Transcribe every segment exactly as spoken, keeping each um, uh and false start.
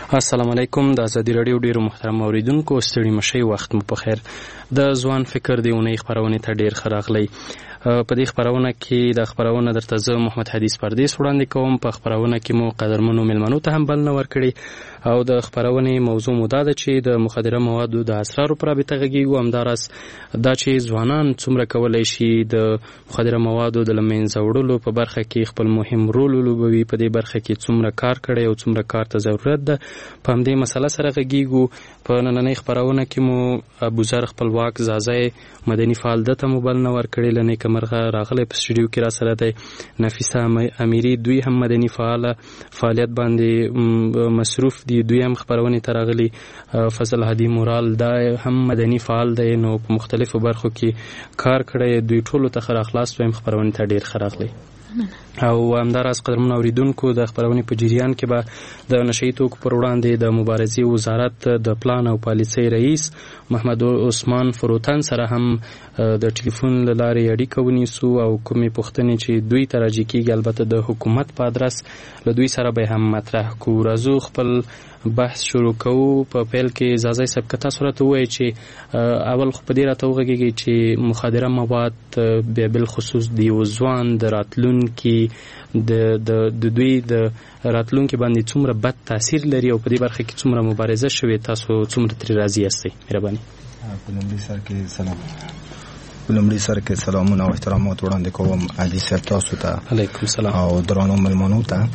السلام علیکم. د ازادي رادیو ډیرو محترم اوریدونکو ستړي مشي وخت مو په خیر. د ځوان فکر دی اونۍ خبرونه ته ډیر خراغلی. په دې خبرونه کې د خبرونه درته زه محمد حدیث پردیس وړاندې کوم. په خبرونه کې مو قدرمنو ملمنو ته هم بلنه ورکړي او د خبرونه موضوع مو دا ده چې د مخدره موادو د اسرارو پر رابطه غږیږو. همداراز دا چې ځوانان څومره کولای شي د مخدره موادو د لمنځه وړلو په برخه کې خپل مهم رول ولوبوي، په دې برخه کې څومره کار کړي او څومره کار ته ضرورت ده، په همدې مسله سره غږیږو. په نننۍ خبرونه کې مو ابوذر خپلواک زازای مدني فعال دته مو بلنه ورکړې. لنې کمرغه راغلی په سټوډیو کې را سره دی. نفیسه امیری دوی هم مدني فعال فعالیت باندې مصروف دي، دوی هم خبرونه ته راغلي. فضل هادي مورال دا هم مدني فعال دی، نو په مختلفو برخو کې کار کړی. دوی ټولو ته خیر اخلاص وایم، خبرونه ته ډیر ښه راغلی. او همداراز قدرمن اوریدونکو د خبرونې په جریان کې به د نشئی توکو پر وړاندې د مبارزې وزارت د پلان او پالیسۍ رئیس محمد عثمان فروتن سره هم د ټلیفون له لارې اړیکه ونیسو او کومې پوښتنې چې دوی ته راجع کېږي البته د حکومت په ادرس له دوی سره به هم مطرح کړو. راځو خپل بحث شروع کوو. په پیل کې زازای صاحب که تاسو راته ووایئ چې اول خو په دې راته وغږېږئ چې مخدره مواد بیا بالخصوص د یو ځوان د راتلونکي د د دوی د راتلونکي باندې څومره بد تاثیر لري او په دې برخه کې څومره مبارزه شوې، تاسو څومره ترې راضي یاستئ؟ مهرباني. په لومړي سر کې سلام په لومړي سر کې سلامونه او احترامات وړاندې کوم علي صاحب تاسو ته. علیکم السلام. او درنو ملمنو ته.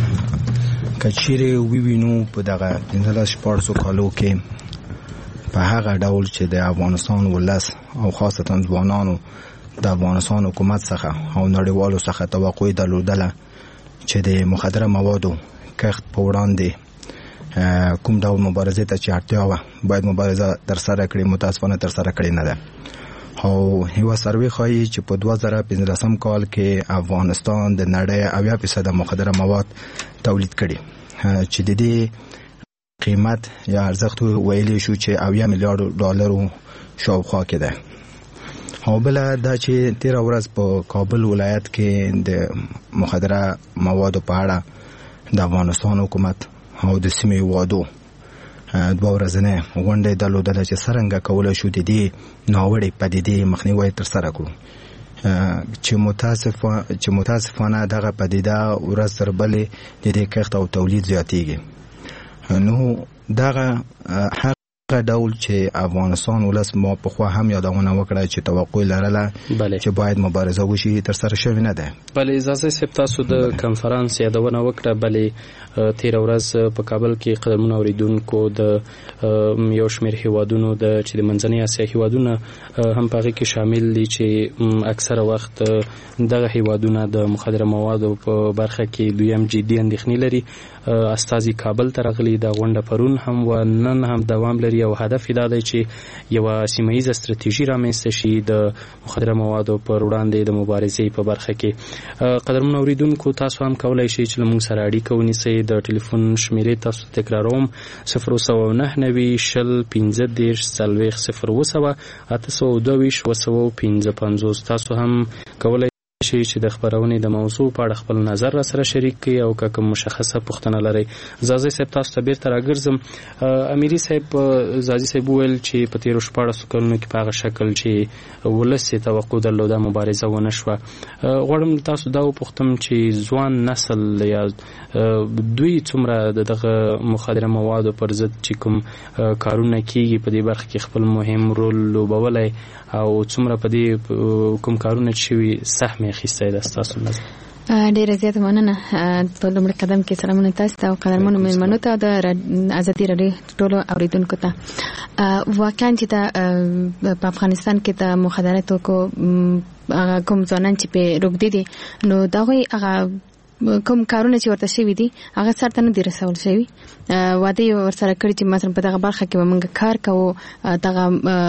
که چیرې ووینو په دغه پنځلس شپاړسو کالو کې په هغه ډول چې د افغانستان ولس او خاصتا ځوانانو د افغانستان حکومت څخه او نړیوالو څخه توقع درلودله چې د مخدره موادو کښت په وړاندې کوم ډول مبارزې ته چې اړتیا وه باید مبارزه ترسره کړي، متاسفانه ترسره کړې نه ده. او یوه سروې ښایي چې په دوه زره پنځلسم کال کې افغانستان د نړۍ اویا فیصده مخدره مواد تولید کړي، چې د دې قیمت یا ارزښت ویلی شو چې اویا میلیارډ ډالرو شاوخوا کې ده. او بله دا چې تیره ورځ په کابل ولایت کې د مخدره موادو په اړه د افغانستان حکومت او د سیمې هیوادو دوه ورځنۍ غونډه درلودله چې څرنګه کولی شو د دې ناوړې پدیدې مخنیوی ترسره کړو، چې متاسفانه چې متاسفانه دغه پدیده ورځ تر بلې د دې کښت او تولید زیاتېږي. نو دغه هغه ډول چې افغانستان ولس ما پخوا هم یادونه وکړه چې توقع لرله چې باید مبارزه وشي ترسره شوې نه ده. بله اجازه صاحب تاسو د کنفرانس یادونه وکړه. بله تیره ورځ په کابل کې قدرمن اوریدونکو د یو شمېر هیوادونو د چې د منځنۍ اسیا هیوادونه هم په هغې کې شامل دي چې اکثره وخت دغه هیوادونه د مخدره موادو په برخه کې دوی هم جدي اندېښنې لري. استازي کابل ته راغلي. دا غونډه پرون هم و نن هم دوام لري او هدف دا دی چې یوه سیمه ییزه ستراتیژي رامنځته شي د مخدره موادو پر وړاندې د مبارزې په برخه کې. قدرمن اوریدونکو تاسو هم کولی شئ چې له موږ سره اړیکه ونیسئ. د ټلیفون شمیرې تاسو تکراروم صفر اوه سوه نهه نوي شل پنځه دېرش څلوېښت صفر اوه سوه اته سوه دوه ویشت اوه سوه پنځه پنځوس. تاسو هم کولی شي چې د خبرونې د موضوع په اړه خپل نظر را سره شریک کړئ او که کوم مشخصه پوښتنه لرئ. زازي صاحب تاسو ته بیرته راګرځم. امیري صاحب زازي صاحب وویل چې په تېرو شپاړسو کلونو کې په هغه شکل چې ولس یې توقع درلوده مبارزه ونه شوه. غواړم تاسو دا وپوښتم چې ځوان نسل یا دوی څومره د دغه مخدره موادو پر ضد چې کوم کارونه کېږي په دې برخه کې خپل مهم رول لوبولی او څومره په دې کوم کارونه چې شوي سهم اخیستی ده ستاسو نظر؟ ډیره زیاته مننه. په لومړي قدم کې سلامونه تاسو ته او قدرمنو مېلمنو ته د ازادي راډیو ټولو اوریدونکو ته. واقعا چې په افغانستان کې د مخدره توکو کوم ځوانان چې په روږدي دي نو د هغوی هغه کوم کارونه چې ورته شوي دي هغه سرته نه دي رسول شوي. واده یې ورسره کړي چې مثلا په دغه برخه کې به موږ کار کوو، دغه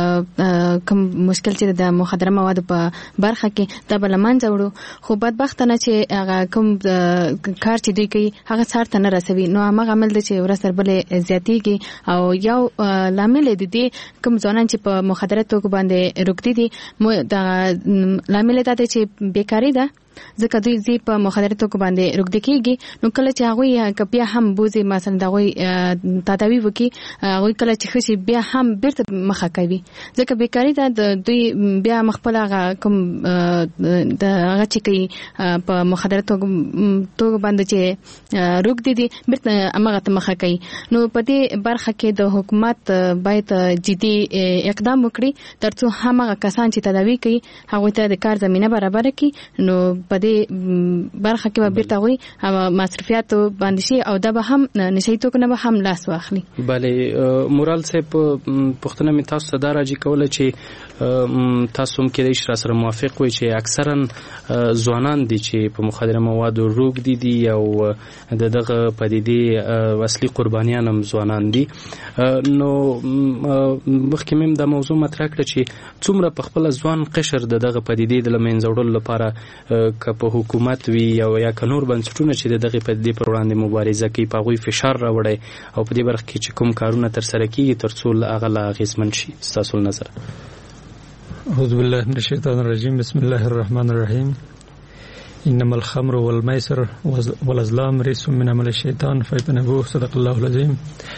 کوم مشکل چې د مخدره موادو په برخه کې دا به له منځه وړو. خو بدبختانه چې هغه کوم کار چې دوی کوي هغه سرته نه رسوي، نو هماغه عمل دی چې ورځ تر بلې زیاتېږي. او یو لامل د دې کوم ځوانان چې په مخدره توکو باندې روږدي دي دغه لامل دا دی چې بیکاري ده ځکه دوی زی په مخدره توکو باندې روږدي کیږي نو کله چې هغه کپیا هم بوزي مثلا دغه تداوی وکي هغه کله چې خشي بیا هم بیرته مخه کوي ځکه بیکاری دا دوی بیا مخبل کوم د هغه چې کوي په مخدره توکو باندې چې روږدي دي بیرته امغه ته مخه کوي نو په دې برخه کې د حکومت باید جدي اقدام وکړي ترڅو هغه کسان چې تداوی کوي هغه ته د کار زمينه برابر کړي نو په دې برخه کې به بیرته وي مصرفيات باندې شي او دا به هم نشي توکو نه به هم لاس واخلي. بله مورال صاحب پښتنه می تاسو ته دا راځي کوله چې تاسو هم کې د سره موافق وي چې اکثرا ځوانان دي چې په مخدره موادو روږ دي دي او د دغه پدیدې اصلي قربانیان هم ځوانان دي نو مخکې مم د موضوع مطرح کړ چې څومره په خپل ځوان قشر د دغه پدیدې د لمنځه وړلو لپاره که په حکومت وي او یا کنور بنسټونه چې دغه پدیدې پر وړاندې مبارزه کوي په غوي فشار راوړي او په دې برخه کې چې کوم کارونه تر سره کیږي ترڅو هغه لا غیزمن شي تاسو نظر. اعوذ بالله من الشیطان الرجیم بسم الله الرحمن الرحیم انما الخمر والميسر والازلام رجس من عمل الشیطان فاجتنبوه صدق الله العظیم.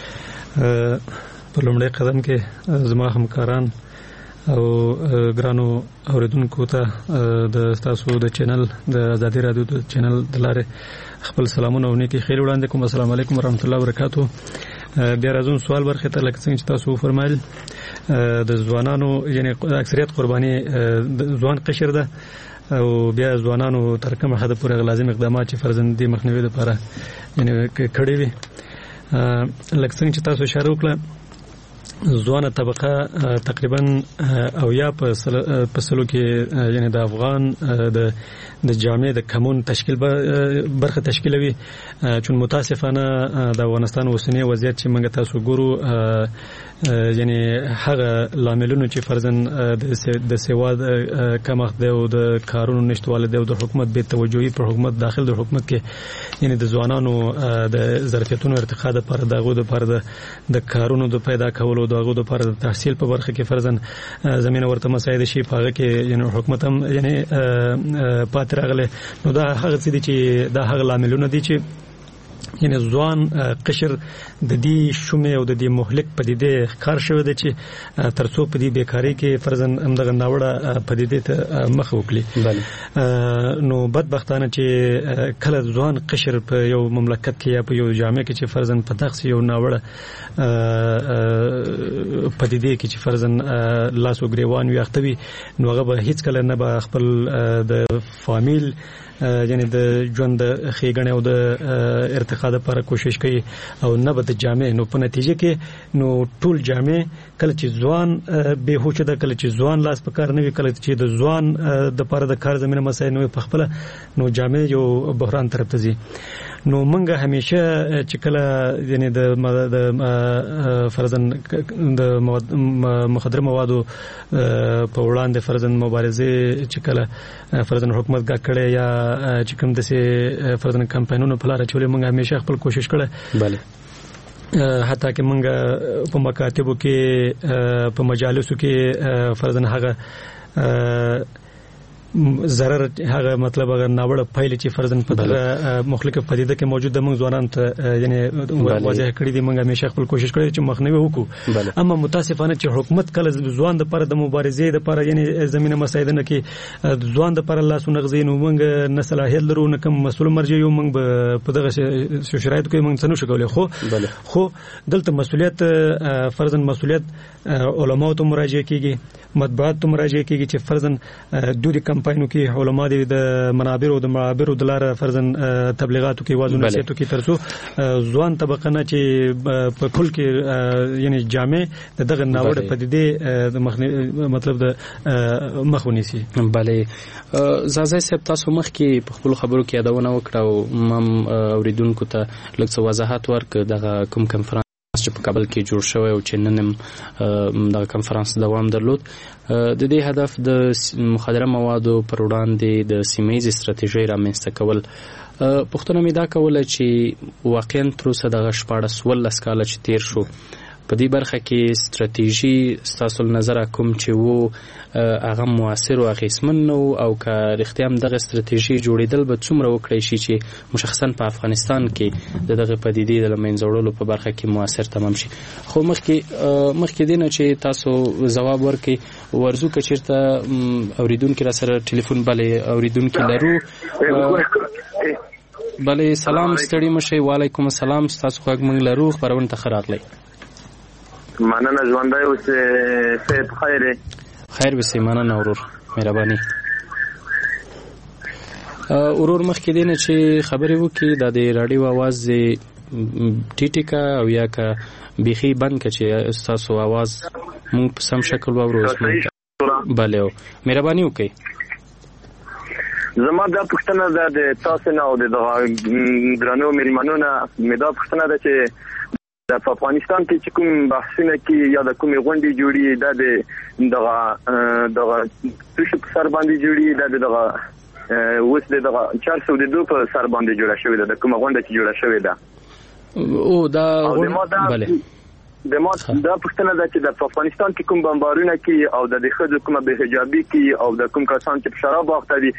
په لومړی قدم کې زما همکاران او ګرانو اوریدونکو ته د تاسو د چینل د ازادي رادیو د چینل د لارې خپل سلامونه او نیکی خیر وړاندې کوم. السلام علیکم ورحمت الله وبرکاتو. بیا راځم سوال برخه ته لکه څنګه چې تاسو فرمایل د ځوانانو یعنی اکثریت قرباني د ځوان قشر ده او بیا ځوانانو تر کومه حد پورې لازم اقدامات چې فرزندي مخنیوي لپاره یعنی کړي وي لکه څنګه چې تاسو اشاره وکړه ځوانه طبقه تقریبا او یا په سلو کې یعنی د افغان د د جامع د کمون تشکیل برخه تشکیلوي چون متاسفانه د افغانستان اوسنی وضعیت چې موږ تاسو ګورو یعنی هغه لاملونه چې فرضاً د سواد کمښت دی او د کارونو نشټواله دی او د حکومت بې توجهي پر حکومت داخل د حکومت کې یعنی د ځوانانو د ظرفیتونو ارتقا لپاره دغه د پر د کارونو د پیدا کولو دغه د پر تحصیل په برخه کې فرضاً زمينه ورته مساعده شي په هغه کې یعنی حکومت هم یعنی پات راغله نو دا هغه څه دي چې دا هغه لاملونه دي چې یعنی ځوان قشر د دې شومه او د دې مهلک پدیدې ښکار شوی دی چې ترڅو په دې بیکاری کې فرضاً همدغه ناوړه پدیدې ته مخ وکړي نو بدبختانه چې کله ځوان قشر په یو مملکت کې یا په یو جامع کې چې فرضاً په دغه یو ناوړه پدیدې کې چې فرضاً لاس وګریوان وي اختوي نو هغه به هیڅ کله نه به خپل د فامیل یعنی د ژوند خېګنې او د ارتقا لپاره کوشش کوي او نه به د جامع نو په نتیجه کې نو ټول جامع کله چې ځوان به هوښ ده کله چې ځوان لاس په کار نه وي کله چې د ځوان د لپاره د کار زمينه مسایل نه په خپل نو جامع یو بحران طرف ته ځي نو منګه همیشه چې کله یعنی د فرضاً د مخدره موادو په وړاندې فرضاً مبارزه چې کله فرضاً حکومت کا کړي یا چې کوم د سي فرضاً کمپاینونو په لار چولې منګه همیشه خپل کوشش کړي bale حتی کې منګه په مکاتبو کې په مجالسو کې فرضاً هغه ضرر هغه مطلب هغه ناوړه پایله چې فرضاً په دغه مخالفه پدیده کې موجود د موږ ځوانان ته یعنی واضح کړی دی موږ همیشه خپل کوشش کړی چې مخنیوي وکړو اما متاسفانه چې حکومت کله ځوان د پر د مبارزې د پر یعنی زمينه مسایدنه کې ځوان د پر لاسو نغزین موږ نه صلاحیت لرو نه کوم مسول مرجع یو موږ په دغه شرایط کې موږ څنګه شګولې خو خو دلته مسولیت فرضاً مسولیت علماء ته مراجعه کیږي مطبوعات ته مراجعه کیږي چې فرضاً دوی کمپاینو کې علماء د منابر او د معابر د لار فرضاً تبلیغاتو کې وازونه سیتو کې ترڅو ځوان طبقه نه چې په کل کې یعنی جامع دغه ناوړه پدیدې د مطلب د مخونی سي bale زازای صاحب تاسو مخ کې په خپل خبرو کې یادونه وکړه او مم اوریدونکو ته لږ څه وضاحت ورک دغه کوم کنفرانس چې په کابل کې جوړ شوی او چې نن دغه کنفرانس دوام درلود د دې هدف د مخدره موادو پر وړاندې د سیمه‌ییزې ستراتیژۍ رامنځته کول پوښتنه مې دا کوله چې واقعاً تر اوسه دغه شپاړس ولس کاله چې تیر شو په دې برخه کې ستراتیژي ستاسو نظر کوم چې وو هغه موثر او اغیزمن نو او که رښتیا هم دغه ستراتیژي جوړېدل به څومره وکړی شي چې مشخصا په افغانستان کې د دغه پدیدې د منځه وړلو په برخه کې موثر تمام شي. خو مخکې مخکې دی نه چې تاسو ځواب ورکړئ ورزو که چېرته اورېدونکي را سره ټلیفون بلې اورېدونکي لرو. بلې سلام ستړي مه شئ. وعلیکم السلام. ستاسو غږ موږ لرو. خپرونې ته ښه راغلی. مننه ژوندی اوسې صحت خیر خیر بسې. مننه ورور مهرباني. ورور مخکې دی نه چې خبرې وکړي دا د راډیو اواز ټیټې که او یا که بیخي بند که چې ستاسو اواز مونږ په سم شکل واورو. بله مهرباني وکړئ. زما دا پوښتنه ده د تاسو نه او د دغه درنو مېلمنو نه مې دا پوښتنه ده چې په افغانستان کې چې کوم بحثونه کې یا د کومې غونډې جوړي دا د دغه دغه څه په سر باندې جوړي دا د دغه اوس د دغه چار سو د دوه په سر باندې جوړه شوې ده د کومه غونډه چې جوړه شوې ده. او دا بله د ما دا پوښتنه ده چې د افغانستان کې کوم بمبارونه کې او د ښځو کومه بې حجابي کې او د کوم کسان چې په شراب اخته دي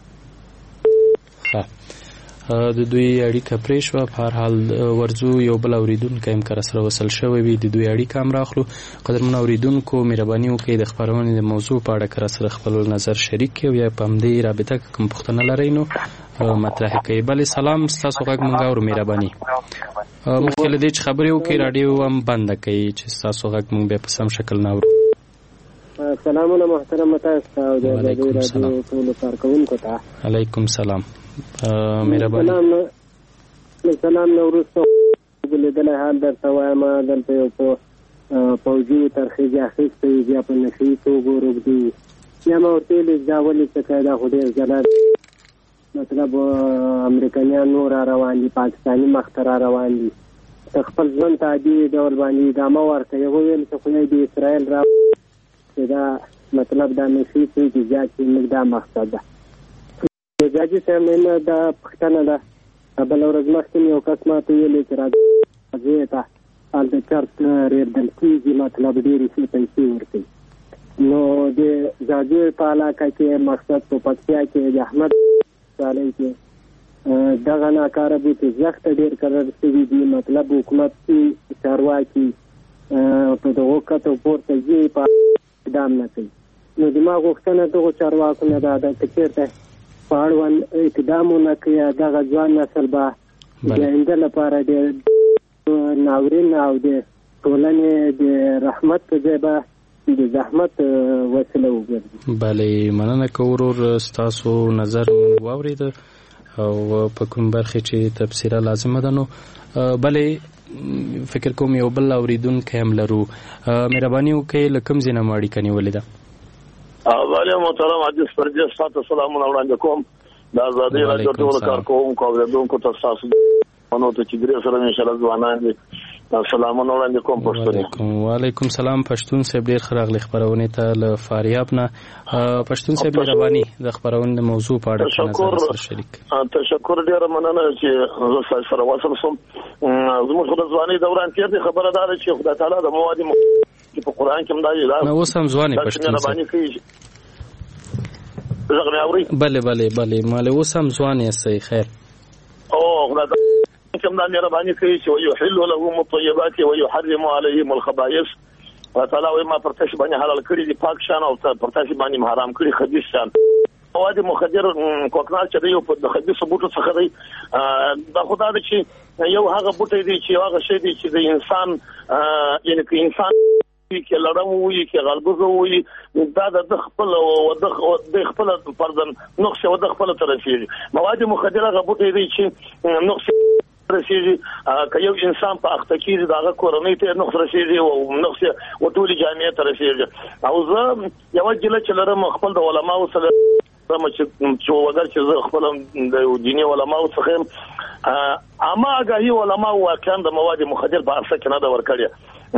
د دوی اړیکه پرې شوه. په هر حال ورځو یو بل اورېدونکی هم که سره وصل شوی وي د دوی اړیکه هم راخلو. قدرمنو اورېدونکو مهرباني وکړئ د خپرونې د موضوع په اړه که سره خپل نظر شریک کړئ او یا په همدې رابطه که کوم پوښتنه لرئ نو مطرح کړئ. بلې سلام. ستاسو غږ موږ اورو. مهرباني مخکې له دې چې خبرې وکړئ راډیو هم بنده کړئ چې ستاسو غږ موږ بیا په سم شکل نه اورو. سلامونه محترمه تاسو ته او د راډیو ټولو کارکوونکو ته. علیکم سلام. مهرباني. سلام نو وروسته لیدلی حال درته وایم دلته یو په پوځي ترخیجې اخیستی بیا په نشي توګو روږدي بیا مې ورته ویلي دا ولې څه کوې دا خو ډېر ځله مطلب امریکایان نور را روان دي پاکستاني مخ ته را روان دي ته خپل ژوند ته عادي ډول باندې ادامه ورکوي. هغوی ویل چې خدای د اسرائیل را چې دا مطلب دا نشي توکي زیات چې موږ دا مقصد ده. جاجي صاحب مې دا پوښتنه ده بله ورځ مخکې مې یو کس ماته ویلې چې راځئ ته هلته چرچ رېبدل کېږي مطلب ډېرې ښې پیسې ورکوي. نو د جاجي په علاقه کې مقصد په پکتیا کې د احمد سالۍ کې دغه ناکاره بوټي زښته ډېر کرل شوي دي. مطلب حکومت کې چارواکي په دغو کتو پورته ځي په اقدام نه کوي. نو زما غوښتنه دغو چارواکو نه دا ده که چېرته په اړوند اقدامونه کوي دغه ځوان نسل به د آینده لپاره د ناورین او د ټولنې د رحمت په ځای به د زحمت وسیله وګرځي. بله مننه که ورور ستاسو نظر موږ واورېده او په کوم برخې چې تبصره لازمه ده. نو بله فکر کوم یو بل اورېدونکی هم لرو. مهرباني وکړئ له کوم ځای نه مو اړیکه نیولې ده؟ بله محترم عزیز پردیس تاسو سلامونه وړاندې کوم. د ازادۍ راډیو ټولو کارکوونکو او اورېدونکو ته ستاسو منو ته چې درې سره انشاءالله ځوانان دي سلامونه وړاندې کوم. پښتون وعلیکم سلام. پښتون صاحب ډېر ښه راغلی خپرونې ته له فاریاب نه. پښتون صاحب مهرباني د خپرونې د موضوع په اړه نظر سره شریک. تشکر ډېره مننه چې زه ستاسو سره وصل شوم. زموږ خو د ځوانۍ دوران تېر خبره دا ده چې خدای تعالی د موادي په قرآن کې هم دا دی. نو اوس هم ځوانې پښتون صاحب. بله بله بله ماله اوس هم ځوان یاستئ. خیر. او خدای کوم دا مهرباني کوي چې ويحل لهم الطيبات ويحرم عليهم الخبائث. تعالی وايي ما پرتاش باندې حلال کړی دي پاک شان او پرتاش باندې حرام کړی خبيث شان. مواد مخدر کوکنار چې دی په خبيث بوټو څخه دی دا خدای دې چې یو هغه بوټي دی چې هغه شی دی چې د انسان یعنی کې انسان کې لړم وي کې غلبوزه وي دا د خپل او د خپل پردن نقش او د خپل طرفي مواد مخدره غبوټي دی چې نقش رسیږي که یو انسان په اخته کېږي دغه کورنۍ ته نقص رسیږي او نقص او ټولې جامعې ته رسیږي. او زه یو جله چې لرم خپل د علماو سره چې وګر چې زه خپل د دیني علماو څخه اما هغه علماء واقعا د مواد مخدر په اړه کې نه دا ورکړي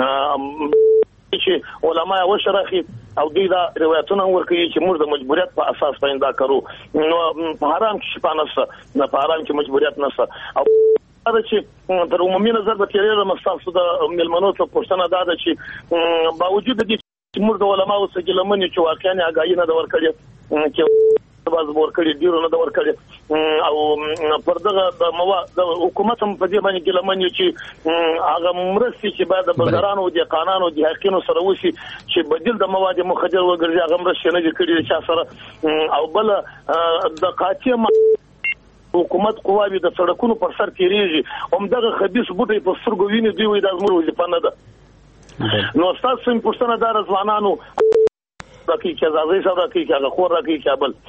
چې علماء وشرخي او دوی دا روایتونه ورکوي چې موږ د مجبوریت په اساس باندې دا کوو. نو په حرام کې شپه نشته نه په حرام کې مجبوریت نشته. او دا چې تر عمومي نظر به تیرې مستاسو د ملمنو ته پوښتنه دا ده چې باوجود د دې چې موږ د علماو څخه ګلمنې چې واقعا آګاهي نه ده ورکړې چې باز ورکړي ډیرو نه ده ورکړي او پر دغه د موا د حکومت هم په دې باندې ګلمنې چې هغه مرستې چې باید د بازارانو د قانونو د حقینو سره وشي چې بدیل د مواد مخدر وګرځي هغه مرستې نه دي کړي چې سره او بل د قاطع حکومت قواوی د سړکونو پر سر تیریږي هم دغه خبيث بوټي په سترګو ویني دی وي د زموږ وظیفه نه ده نو تاسو هم پوښتنه دار ځوانانو راکې چې ځای سره راکې چې هغه خور راکې چې بل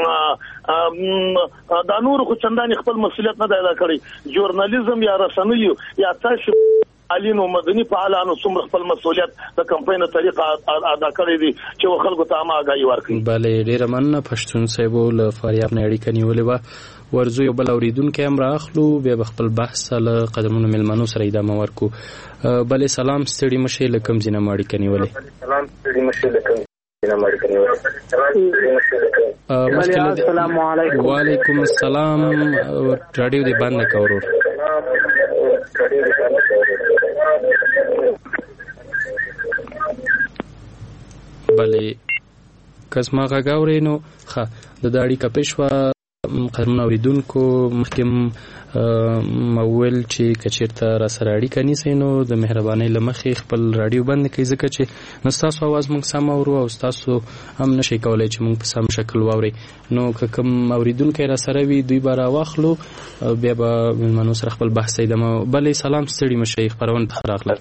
دا نور خو چنداني خپل مسؤلیت نه دی ادا کړی ژورنالیزم یا رسنیو یا تاسو علینو مدني فعالانو څومره خپل مسؤلیت د کمپاین طریقه ادا کړی دي چې خلکو ته اماګي ورکړي بله ډیره مننه پښتون صاحب له فاریاب نه اړیکه نیولې و ورزو یو بل اوریدونکو هم راخلو بیا خپل بحث له قدمونو ملمنو سره ادامه ورکو بله سلام ستړي مشه لکم زینه ماړي کنيولې سلام ستړي مشه لکم زینه ماړي کنيولې السلام علیکم وعلیکم السلام رادیو دی بند کورور بله کس ما غاوري نو ښه د داړي کپښوا قدمون اوریدونکو مخکم مول چې کچیرته را سره اړیکه نیسي نو د مهرباني لمخې خپل رادیو بند کړئ ځکه چې نو تاسو आवाज موږ سم اورو او تاسو هم نشئ کولای چې موږ په سم شکل واوري نو کوم اوریدونکو را سره وي دوی بار واخلو بیا به ملمنو سره خپل بحث ایدمه بلې سلام ستړي مشه خبرونه تخراغله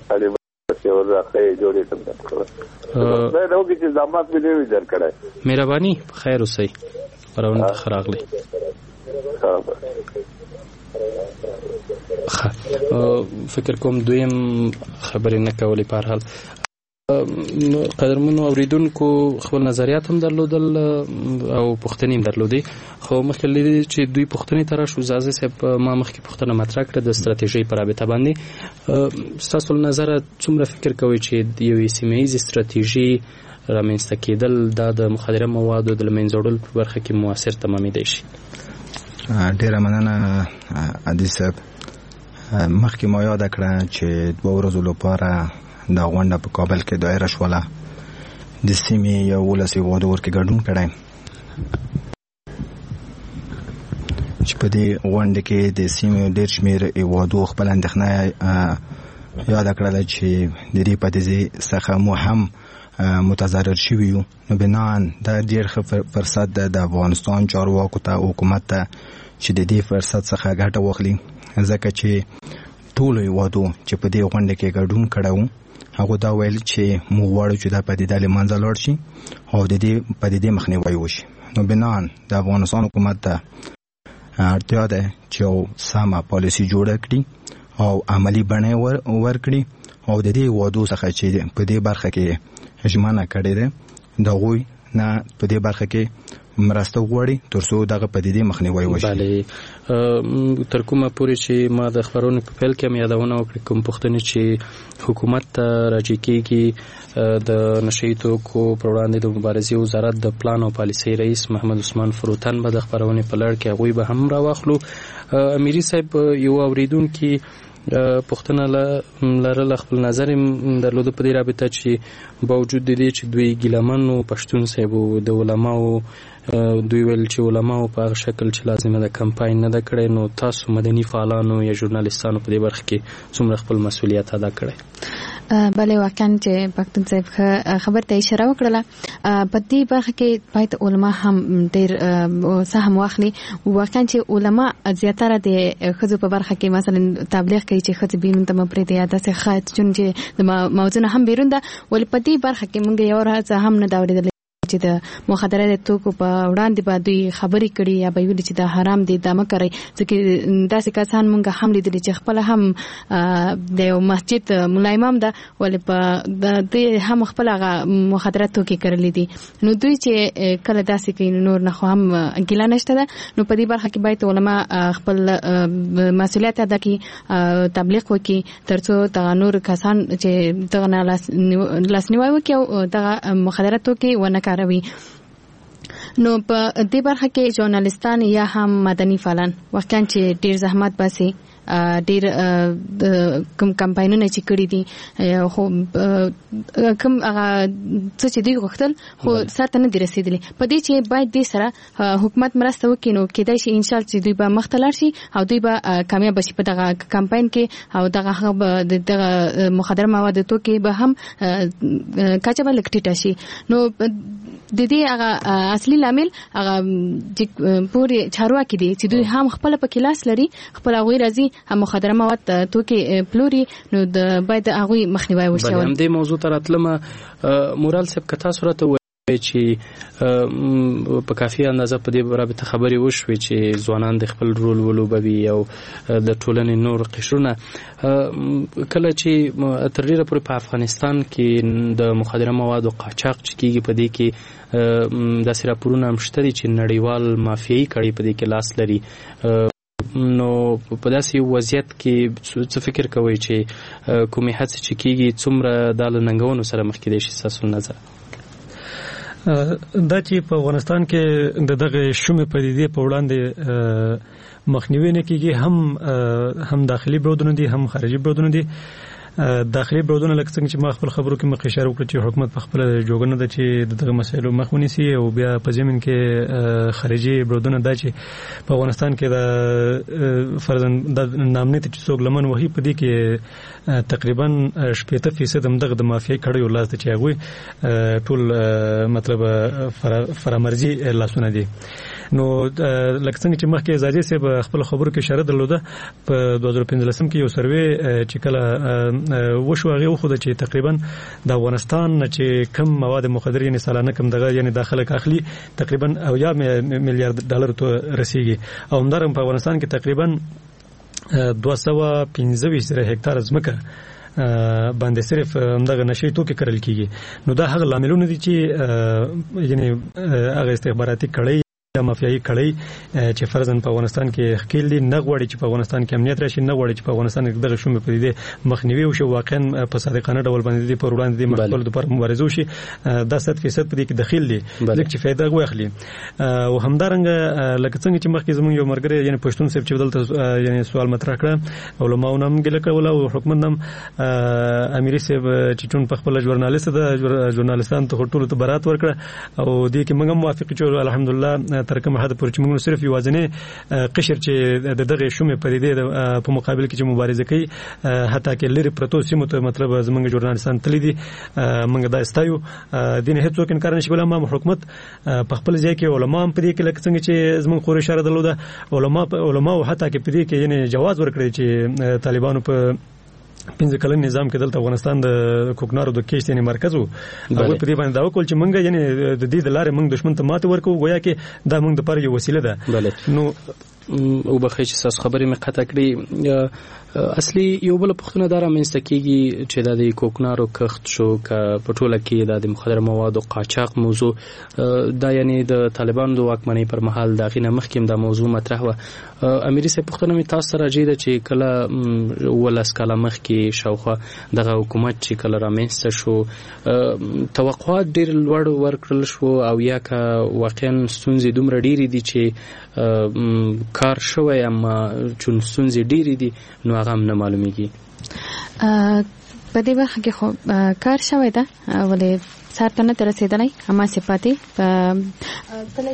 مهرباني خیر اوسئ خبرونه تخراغله فکر کوم دویم خبرې نه کولې په هر حال قدرمنو اوریدونکو خپل نظریات هم درلودل او پوښتنې هم درلودې خو مخکې لري چې دوی پوښتنې تر شو زازه صاحب ما مخکې پوښتنه مطرح کړه د ستراتیژي په رابطه باندې تاسو له نظر څومره فکر کوئ چې یو سیمه ایزه ستراتیژي رامنځته کېدل د مخدره موادو د منځوړل په برخه کې موثر تمامېدای شي؟ ډیره مننه عادي صاحب مخکې ما یاد کړه چې دوه ورځې لپاره دا غونډه په کابل کې دایره شوله د سیمې یو ولسي وادو ورکې ګډون کړی چې په دې غونډه کې د سیمې ډېر شمېر وادو خپل اندېښنه یاد کړله چې د دې پدیدې څخه مو هم متضرر شوي یو نو بناً دا ډېر ښه فرصت ده د افغانستان چارواکو ته حکومت ته چې د دې فرصت څخه ګټه واخلي ځکه چې ټولو هېوادو چې په دې غونډه کې ګډون کړی و هغه دا ویل چې موږ غواړو چې دا پدیده له منځه لاړ شي او د دې پدیدې مخنیوی وشي نو بناً د افغانستان حکومت ته اړتیا ده چې یو سمه پالیسي جوړه کړي او عملي بڼه ورکړي او د دې هېوادو څخه چې په دې برخه کې ژمنه کړې ده د هغوی نه په دې برخه کې مرسته وغواړي تر څو دغه پدیدې مخنیوی وشي. بله تر کومه پورې چې ما د خبرونو په پیل کې هم یادونه وکړې کوم پوښتنې چې حکومت ته راجع کېږي د نشهیي توکو پر وړاندې د مبارزې وزارت د پلان او پالیسۍ رئیس محمد عثمان فروتن به د خبرونې په لړ کې هغوی به هم راواخلو. امیري صاحب یو اورېدونکي پښتنه لرله خپل نظر درلوده په دې رابطه چې باوجود د دې چې دوی ګیلمنو پښتون صاحب د علماو دوی ویل چې علماو په هغه شکل چې لازمه ده کمپاین نه ده کړی نو تاسو مدني فعالانو یا ژورنالیستانو په دې برخه کې څومره خپل مسؤلیت ادا کړی؟ بله واقعا چې پښتون صاحب خبر ته اشاره وکړه په دې برخه کې باید علما هم ډېر سهم واخلي واقعا چې علما زیاتره د ښځو په برخه کې مثلا تبلیغ کوي چې ښځې بیرون ته مه پرېږدئ یا داسې ښه چون چې د موضوع نه هم بیرون ده ولې په دې برخه کې موږ یو ورځ هم نه ده اورېدلې چې د مخدره د توکو په وړاندې به دوی خبرې کړي یا به ویلي چې دا حرام دي دا مه کوئ ځکه داسې کسان موږ هم لیدلي چې خپله هم د یو مسجد ملا امام ده ولې په دوی هم خپل هغه مخدره توکي کرلي دي نو دوی چې کله داسې کوي نور نه خو هم ګیله نشته ده نو په دې برخه کې باید علما خپل مسؤلیت ادا کړي تبلیغ وکړي تر څو دغه نور کسان چې دغه نه لاسنیوی وکړي او دغه مخدره توکي ونه کاروي. نو په دې برخه کې ژورنالیستان یا هم مدني فعالان واقعا چې ډیر زحمت باسي ډیر کوم کمپاینونه چې کړی دي خو کوم هغه څه چې دوی غوښتل خو ساته نه دي رسیدلي. په دې چې باید دې سره حکومت مرسته وکړي نو کېدای شي ان شاء الله چې دوی به مخ ته لاړ شي او دوی به کامیاب شي په دغه کمپاین کې او دغه دغه مخدر مواد توکي به هم کچا به لکټیټه شي. نو د دې هغه اصلي لامل هغه پورې چارواکي دي چې دوی هم خپل په کلاس لري خپل هغه راځي هم مخدر مواد توکي پلوري نو د باید هغه مخنیوي وشي. بل هم دې موضوع تر اتلمه مورال صاحب کتا صورت چې په کافي اندازه په دې رابطه خبرې وشوي چې ځوانان د خپل رول ولوبوي او د ټولنې نور قشرونه کله چې تر ډیره پورې په افغانستان کې د مخدره موادو قاچاق چې کیږي په دې کې داسې راپورونه هم شته دي چې نړیوال مافیایي کړي په دې کې لاس لري. نو په داسې وضعیت کې څه فکر کوئ چې کومې هڅې چې کیږي څومره د ننګونو سره مخ کېدای شي ستاسو نظر؟ دا چې په افغانستان کې د دغه شومې پدیدې په وړاندې مخنیوي نه کیږي هم هم داخلي برودونه دي هم خارجي برودونه دي. داخلي برودونه لکه څنګه چې ما خپل خبرو کې مخ اشاره وکړه چې حکومت په خپل جوګنه ده چې دغه مسایلو مخ ونیسي او بیا په ځمن کې خارجي برودونه ده چې په افغانستان کې د فرضاً د نامنیت چې څوک لمن وهي په دې کې تقریبا شپږ فیصد هم دغه د مافیای کړي ولاس ته چې هغه ټول مطلب فرامرزي لاسونه دي. نو لکه څنګه چې مخکې زاجي صاحب خپل خبرو کې اشاره درلوده په دوه هزار پنځلسم کې یو سروې چې کله وشو هغه وخت چې تقریبا د افغانستان چې کم مواد مخدر یعنی سالانه کم دغه یعنی داخله اخلي تقریبا او یا میلیارډ ډالر ته رسیږي او همدارنګه په افغانستان کې تقریبا دوه سوه پنځه ویشت زره هکتار ځمکه باندې صرف دغه نشي توکي کړل کیږي. نو دا هغه لاملونه دي چې یعنی هغه استخباراتي کړي یا مافیایي کړي چې فرضاً په افغانستان کې خکېل دي نه غواړي چې په افغانستان کې امنیت راشي نه غواړي چې په افغانستان کې دغه شومې پدیدې مخنیوي وشي واقعا په صادقانه ډول باندې پر وړاندې د مخالفت لپاره مبارزه وشي. دا صد فیصد په دې کې دخیل دي ځکه چې فائدہ واخلي او همدارنګه لکه څنګه چې مخکې زموږ یو مرګره یعنی پښتون صاحب چې دلته یعنی سوال مطرح کړ علماء نام ګل کول او حکومت نام امیر صاحب چې ټون په خپل ژورنالیست د ژورنالستان ته ټول ته برات ورکړه او دې کې موږ موافق چې الحمدلله تر کومه حد پورې چې موږ صرف یوازینی قشر چې د دغه شومې پدیدې په مقابل کې چې مبارزه کوي حتی کې لري پروتو سیمو ته مطلب زموږ ژورنالستان تللی دي موږ دا استایو دین هیڅ څوک انکار نشي کولای. ما حکومت په خپل ځای کې علما هم پدې کې لکه څنګه چې زموږ خور اشاره درلوده علما علما او حتی کې پدې کې یعنی جواز ورکړي چې طالبانو په پنځه کلن نظام کې دلته افغانستان د کوکنارو د کېشت یعنی مرکز وو هغه په دې باندې دا وکول چې موږ یعنی د دې د لارې موږ دښمن ته ماته ورکو گویا کې دا موږ د پاره یو وسیله ده. نو او بخښه چې تاسو خبرې مې قطع کړې اصلي یو بل پښتنه دار مینسته کېږي چې د کوکنارو کښت شو ک په ټوله کې د مخدر موادو قاچاق موضوع دا یعنی د طالبانو د واکمنۍ پر مهال د غینه مخکې د موضوع مطرح و. امیر صاحب پښتنه می تاسو راځي چې کله ولس کله مخکې شاوخه دغه حکومت چې کله رامنسته شو توقعات ډېر لوړ ورکړل شو او یا کا واقعا ستونزې دومره ډېرې دي چې کار شوی اما چون ستونزې ډېرې دي نو هغه هم نه معلومیږي. په دې وخت کې خو کار شوی ده ولې ساتنه نه تر رسیدلای اما صفاتي په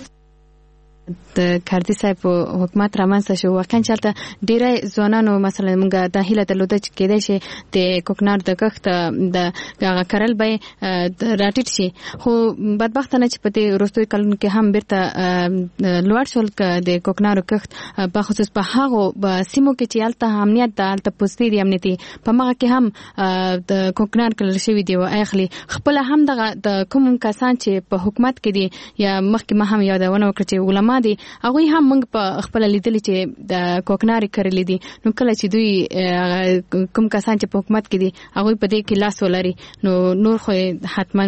د کاردي صاحب حکومت رامنځته شو واقعا چلته ډیره ځوانانو مثلا موږ د هیله درلوده چې کېدای شي د کوکنار د کښت د هغه کرل به راټیټ شي خو بدبختانه چې په دې وروستیو کلونو کې هم بیرته لوړ شول د کوکنارو کښت په خصوص په هغو سیمو کې چې هلته امنیت د هلته پوستې دي امنیتي په هغه کې هم د کوکنار کلل شوي دي او اخلي خپل هم دغه د کوم کسان چې په حکومت کې دي یا مخکې ما هم یادونه وکړه چې علما دي هغه هم موږ په خپل لیدل چې د کوکناري کړلې دي نو کله چې دوی کوم کسان چې په حکومت کې دي هغه په دې کې لاس ولري نو نور خو حتما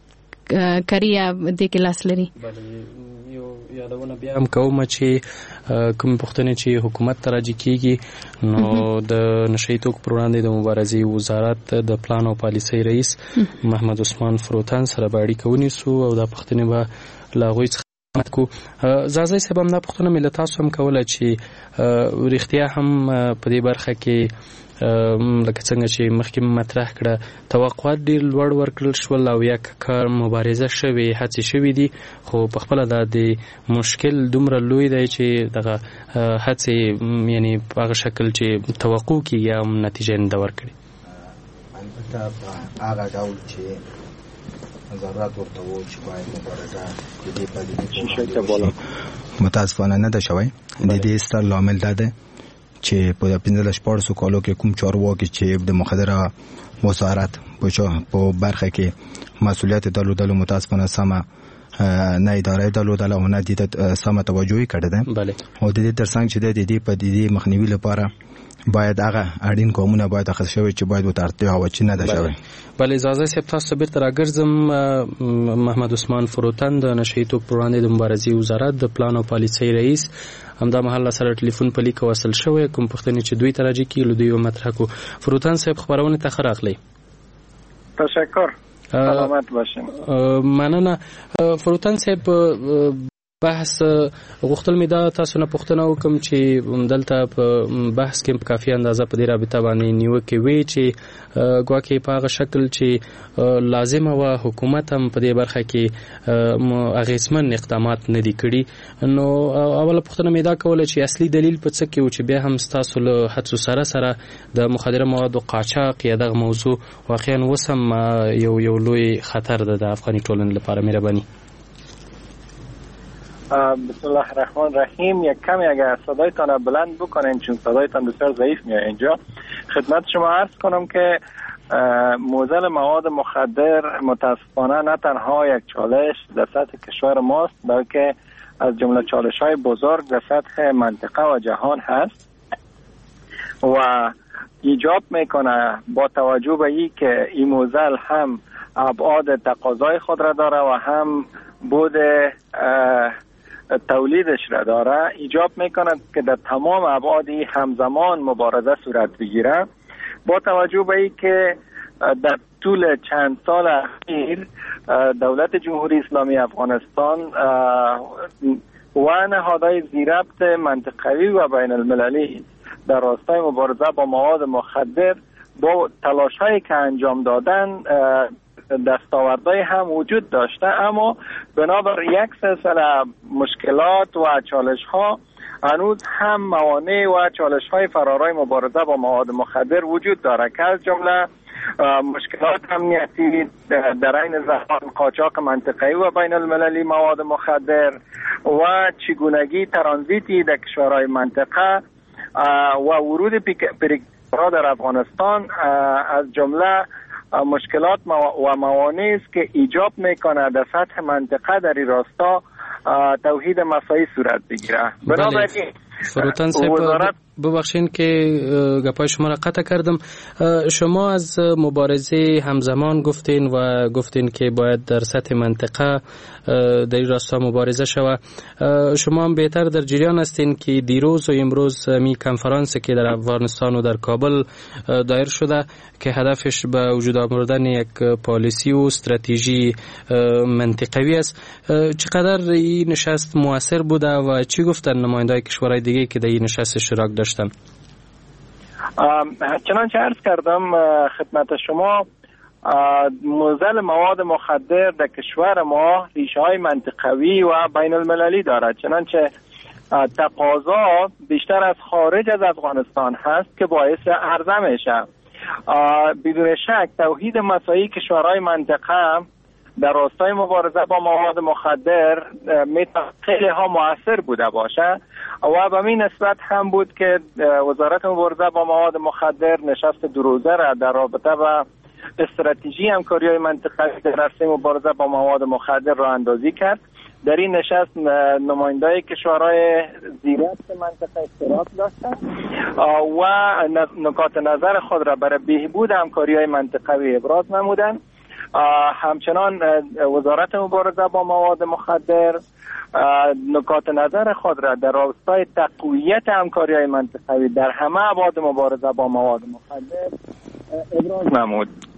کریه دې کې لاس لري. یو یادونه بیا هم کوم چې کوم پښتنې چې حکومت ته راځي کېږي نو د نشئی توکو پر وړاندې د مبارزې وزارت د پلان او پالیسۍ رئیس محمد عثمان فروتن سره به اړیکه ونیسو او دا پښتنې به له هغوی څخه کو زازای صاحب هم دا پوښتنه مې له تاسو هم کوله چې رښتیا هم په دې برخه کې لکه څنګه چې مخکې مطرح کړه توقعات ډېر لوړ ورکړل شول او یک کار مبارزه شوې هڅې شوې دي خو په خپله دا د مشکل دومره لوی دی چې دغه هڅې یعنی په هغه شکل چې توقع کېږي هم نتیجه یې نه ده ورکړې. البته په هغه ډول چې ضرورت ورته و چې باید مبارزه د دې پدیدې متاسفانه نه ده شوی. د دې ستر لامل دا دی چې په پنځه شپږ کالو کې کوم چارواکي چې د مخدره وزارت په برخه کې مسئولیت درلودل متاسفانه سمه نه اداره درلودل او نه د سمه توجهي کړې ده. بله او د دې ترڅنګ چې د دې پدیدې مخنیوي لپاره باید هغه اړین قومونه باید اخذ شوی چې باید وترتیب او چې نه ده شوی. بله اجازه صاحب تاسو بیرته راګرځم. محمد عثمان فروتن د نشهیي توکو پر وړاندې د مبارزې وزارت د پلان او پالیسۍ رئیس همدا مهال سره ټلیفون په لیک وصل شوی کوم پوښتنې چې دوی ته راځي کې له دوی مطرح کو. فروتن صاحب خبرونه ته ښه راغلی. تشکر سلامت باشین. مننه فروتن صاحب. بحث غوښتل مې دا تاسو نه پوښتنه وکم چې دلته په بحث کې په کافي اندازه په دې رابطه باندې نیوکې وي چې ګواکې په هغه شکل چې لازمه وه حکومت هم په دې برخه کې اغېزمن اقدامات نه دي کړي. نو اوله پوښتنه مې دا کوله چې اصلي دلیل په څه کې و چې بیا هم ستاسو له هڅو سره سره د مخدره موادو قاچاق یا دغه موضوع واقعا اوس هم یو یو لوی خطر ده د افغاني ټولنې لپاره. مهرباني. بسم الله الرحمن الرحیم. یک کمی اگر صدایتان بلند بکنین چون صدایتان بسیار ضعیف میاد اینجا. خدمت شما عرض کنم که موزل مواد مخدر متاسفانه نه تنها یک چالش در سطح کشور ماست بلکه از جمله چالش های بزرگ در سطح منطقه و جهان هست و ایجاب میکنه با توجه به این که این موزل هم ابعاد تقاضای خود را داره و هم بود تولیدش را داره، ایجاب میکند که در تمام ابعادی همزمان مبارزه صورت بگیره. با توجه به این که در طول چند سال اخیر دولت جمهوری اسلامی افغانستان و نهادهای زیربط منطقوی و بین المللی در راستای مبارزه با مواد مخدر با تلاش‌هایی که انجام دادن دستاوردهای هم وجود داشته، اما بنابر یک سلسله مشکلات و چالش‌ها هنوز هم موانع و چالش‌های فرارای مبارزه با مواد مخدر وجود دارد که از جمله مشکلات امنیتی در عین زمان قاچاق منطقه‌ای و بین المللی مواد مخدر و چگونگی ترانزیتی در کشورهای منطقه و ورود پیکرها در افغانستان از جمله مشکلات و موانعی است که ایجاب میکنه در سطح منطقه در این راستا توحید مساعی صورت بگیره. بنابراین فروتن صاحب ببخشین که گپای شما را قطع کردم. شما از مبارزه همزمان گفتین و گفتین که باید در سطح منطقه در این راستا مبارزه شود. شما هم بهتر در جریان هستین که دیروز و امروز می کنفرانسی که در افغانستان و در کابل دایر شده که هدفش به وجود آوردن یک پالیسی و استراتژی منطقوی است. چقدر این نشست موثر بوده و چی گفتن نماینده‌های کشورهای دیگه که در این نشست اشتراک داشتن؟ چنانچه عرض کردم خدمت شما، موزل مواد مخدر در کشور ما ریشه های منطقوی و بین المللی دارد، چنانچه تقاضا بیشتر از خارج از افغانستان هست که باعث عرضه میشه. بدون شک توحید مساعی کشورهای منطقه در راستای مبارزه با مواد مخدر میتونه خیلی ها مؤثر بوده باشه و به این نسبت هم بود که وزارت مبارزه با مواد مخدر نشست دو روزه را در رابطه با استراتژی همکاری منطقه‌ای در عرصه مبارزه با مواد مخدر را اندازی کرد. در این نشست نماینده‌های کشورهای زیربط منطقه اشتراک داشتند و نکات نظر خود را برای بهبود همکاری‌های منطقه‌ای ابراز نمودند. همچنان وزارت مبارزه با مواد مخدر نکات نظر خود را در راستای تقویت همکاری‌های منطقه‌ای در همه ابعاد مبارزه با مواد مخدر ابراز نمود.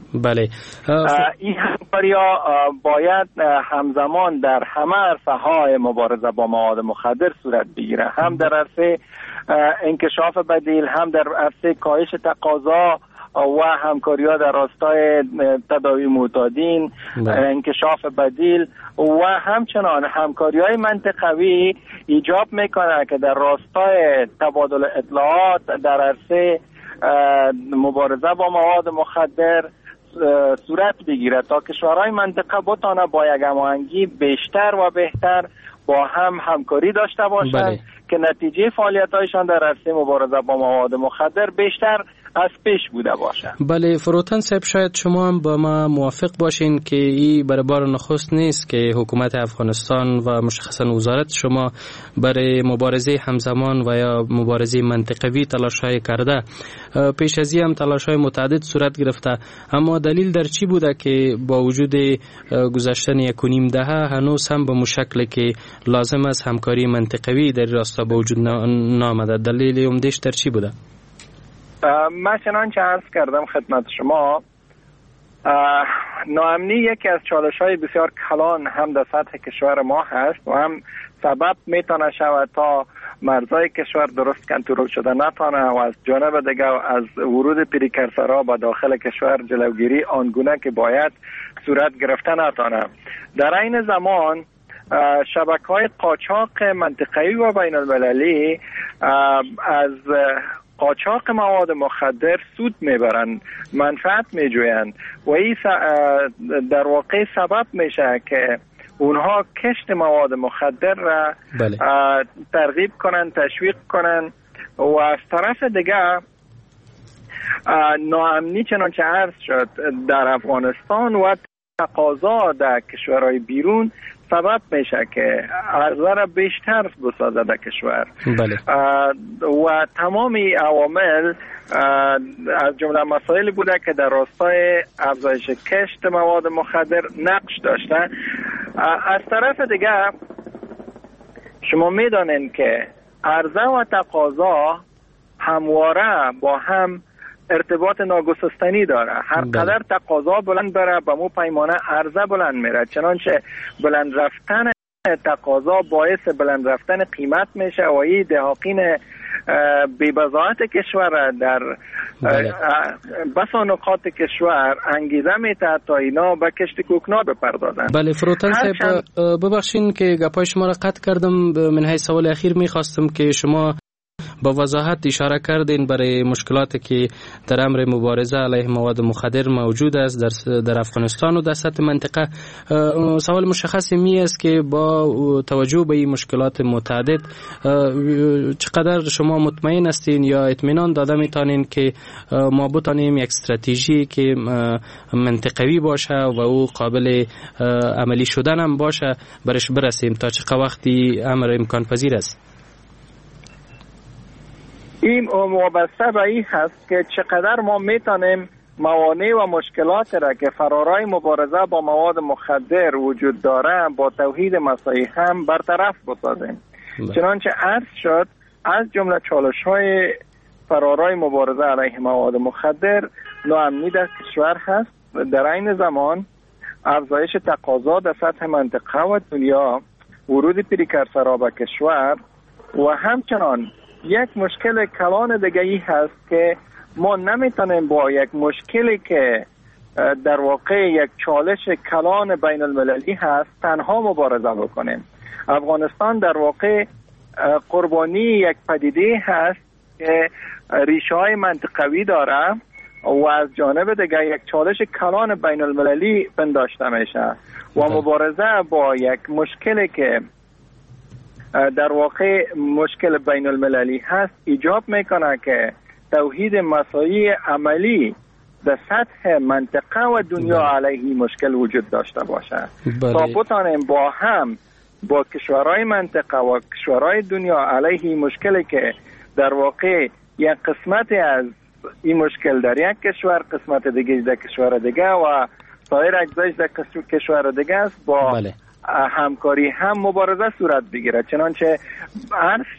بله. این همکاری‌ها باید همزمان در همه عرصه‌های مبارزه با مواد مخدر صورت بگیره، هم در عرصه انکشاف بدیل، هم در عرصه کاهش تقاضا و همکاری‌ها در راستای تداوی معتادین، انکشاف بدیل و همچنان همکاری‌های منطقوی ایجاب میکنه که در راستای تبادل اطلاعات در عرصه مبارزه با مواد مخدر صورت بگیره تا کشورهای منطقه بتانه با یک هماهنگی بیشتر و بهتر با هم همکاری داشته باشند. بله. که نتیجه فعالیت‌هایشان در عرصه مبارزه با مواد مخدر بیشتر از پیش بوده باشه. بله فروتن صاحب، شاید شما هم با ما موافق باشین که این برای بار نخست نیست که حکومت افغانستان و مشخصا وزارت شما برای مبارزه همزمان و یا مبارزه منطقوی تلاش‌های کرده. پیش از این هم تلاش‌های متعدد صورت گرفته، اما دلیل در چی بوده که با وجود گذشتن یک و نیم دهه هنوز هم به مشکل که لازم است همکاری منطقوی در راستا به وجود نآمده؟ دلیل عمده‌اش در چی بوده؟ من چنانچه عرض کردم خدمت شما، ناامنی یکی از چالش‌های بسیار کلان هم در سطح کشور ما هست و هم سبب میتونه شود تا مرزهای کشور درست کنترل شده نتانه و از جانب دیگر از ورود پریکرسرها به داخل کشور جلوگیری آنگونه که باید صورت گرفته نتانه. در این زمان شبکه‌های قاچاق منطقه‌ای و بین المللی از قاچاق مواد مخدر سود میبرند، منفعت میجویند و این در واقع سبب میشه که اونها کشت مواد مخدر را بله. ترغیب کنند، تشویق کنند و از طرف دیگه ناامنی چنانچه عرض شد در افغانستان و تقاضا در کشورهای بیرون سبب میشه که عرضه را بیشتر بسازه در کشور. بله. و تمامی عوامل از جمله مسائلی بوده که در راستای افزایش کشت مواد مخدر نقش داشته. از طرف دیگه شما میدانین که عرضه و تقاضا همواره با هم ارتباط ناگسستنی داره. هر قدر تقاضا بلند بره به مو پیمانه عرضه بلند میره، چنانچه بلند رفتن تقاضا باعث بلند رفتن قیمت میشه و این دهاقین بی‌بضاعت کشور در بسا نقاط کشور انگیزه میده تا اینا به کشت کوکنار بپردازن. بله فروتن صاحب ببخشین که گپای شما را قطع کردم، من های سوال اخیر میخواستم که شما با وضاحت اشاره کردین برای مشکلاتی که در امر مبارزه علیه مواد مخدر موجود است در در افغانستان و در سطح منطقه. سوال مشخص می است که با توجه به این مشکلات متعدد چقدر شما مطمئن هستین یا اطمینان داده میتونین که ما بتانیم یک استراتژی که منطقوی باشه و او قابل عملی شدن هم باشه برش برسیم؟ تا چه وقتی امر امکان پذیر است؟ این وابسته به این هست که چقدر ما میتونیم موانع و مشکلات را که فرارای مبارزه با مواد مخدر وجود داره با توحید مساعی هم برطرف بسازیم. چنانچه عرض شد از جمله چالش های فرارای مبارزه علیه مواد مخدر ناامنی در کشور هست. در این زمان افزایش تقاضا در سطح منطقه و دنیا، ورود پریکرسرها به کشور و همچنان یک مشکل کلان دیگری هست که ما نمیتونیم با یک مشکلی که در واقع یک چالش کلان بین المللی هست تنها مبارزه بکنیم. افغانستان در واقع قربانی یک پدیده هست که ریشه های منطقوی داره و از جانب دیگر یک چالش کلان بین المللی پنداشته میشه و مبارزه با یک مشکلی که در واقع مشکل بین المللی هست ایجاب میکنه که توحید مساعی عملی در سطح منطقه و دنیا علیه مشکل وجود داشته باشه تا بتانیم با هم با کشورهای منطقه و کشورهای دنیا علیه مشکلی که در واقع یک قسمت از این مشکل در یک کشور، قسمت دیگه در کشور دیگه و سایر اجزایش در کشور دیگه است، با بله. همکاری هم مبارزه صورت بگیره. چنانچه عرض شد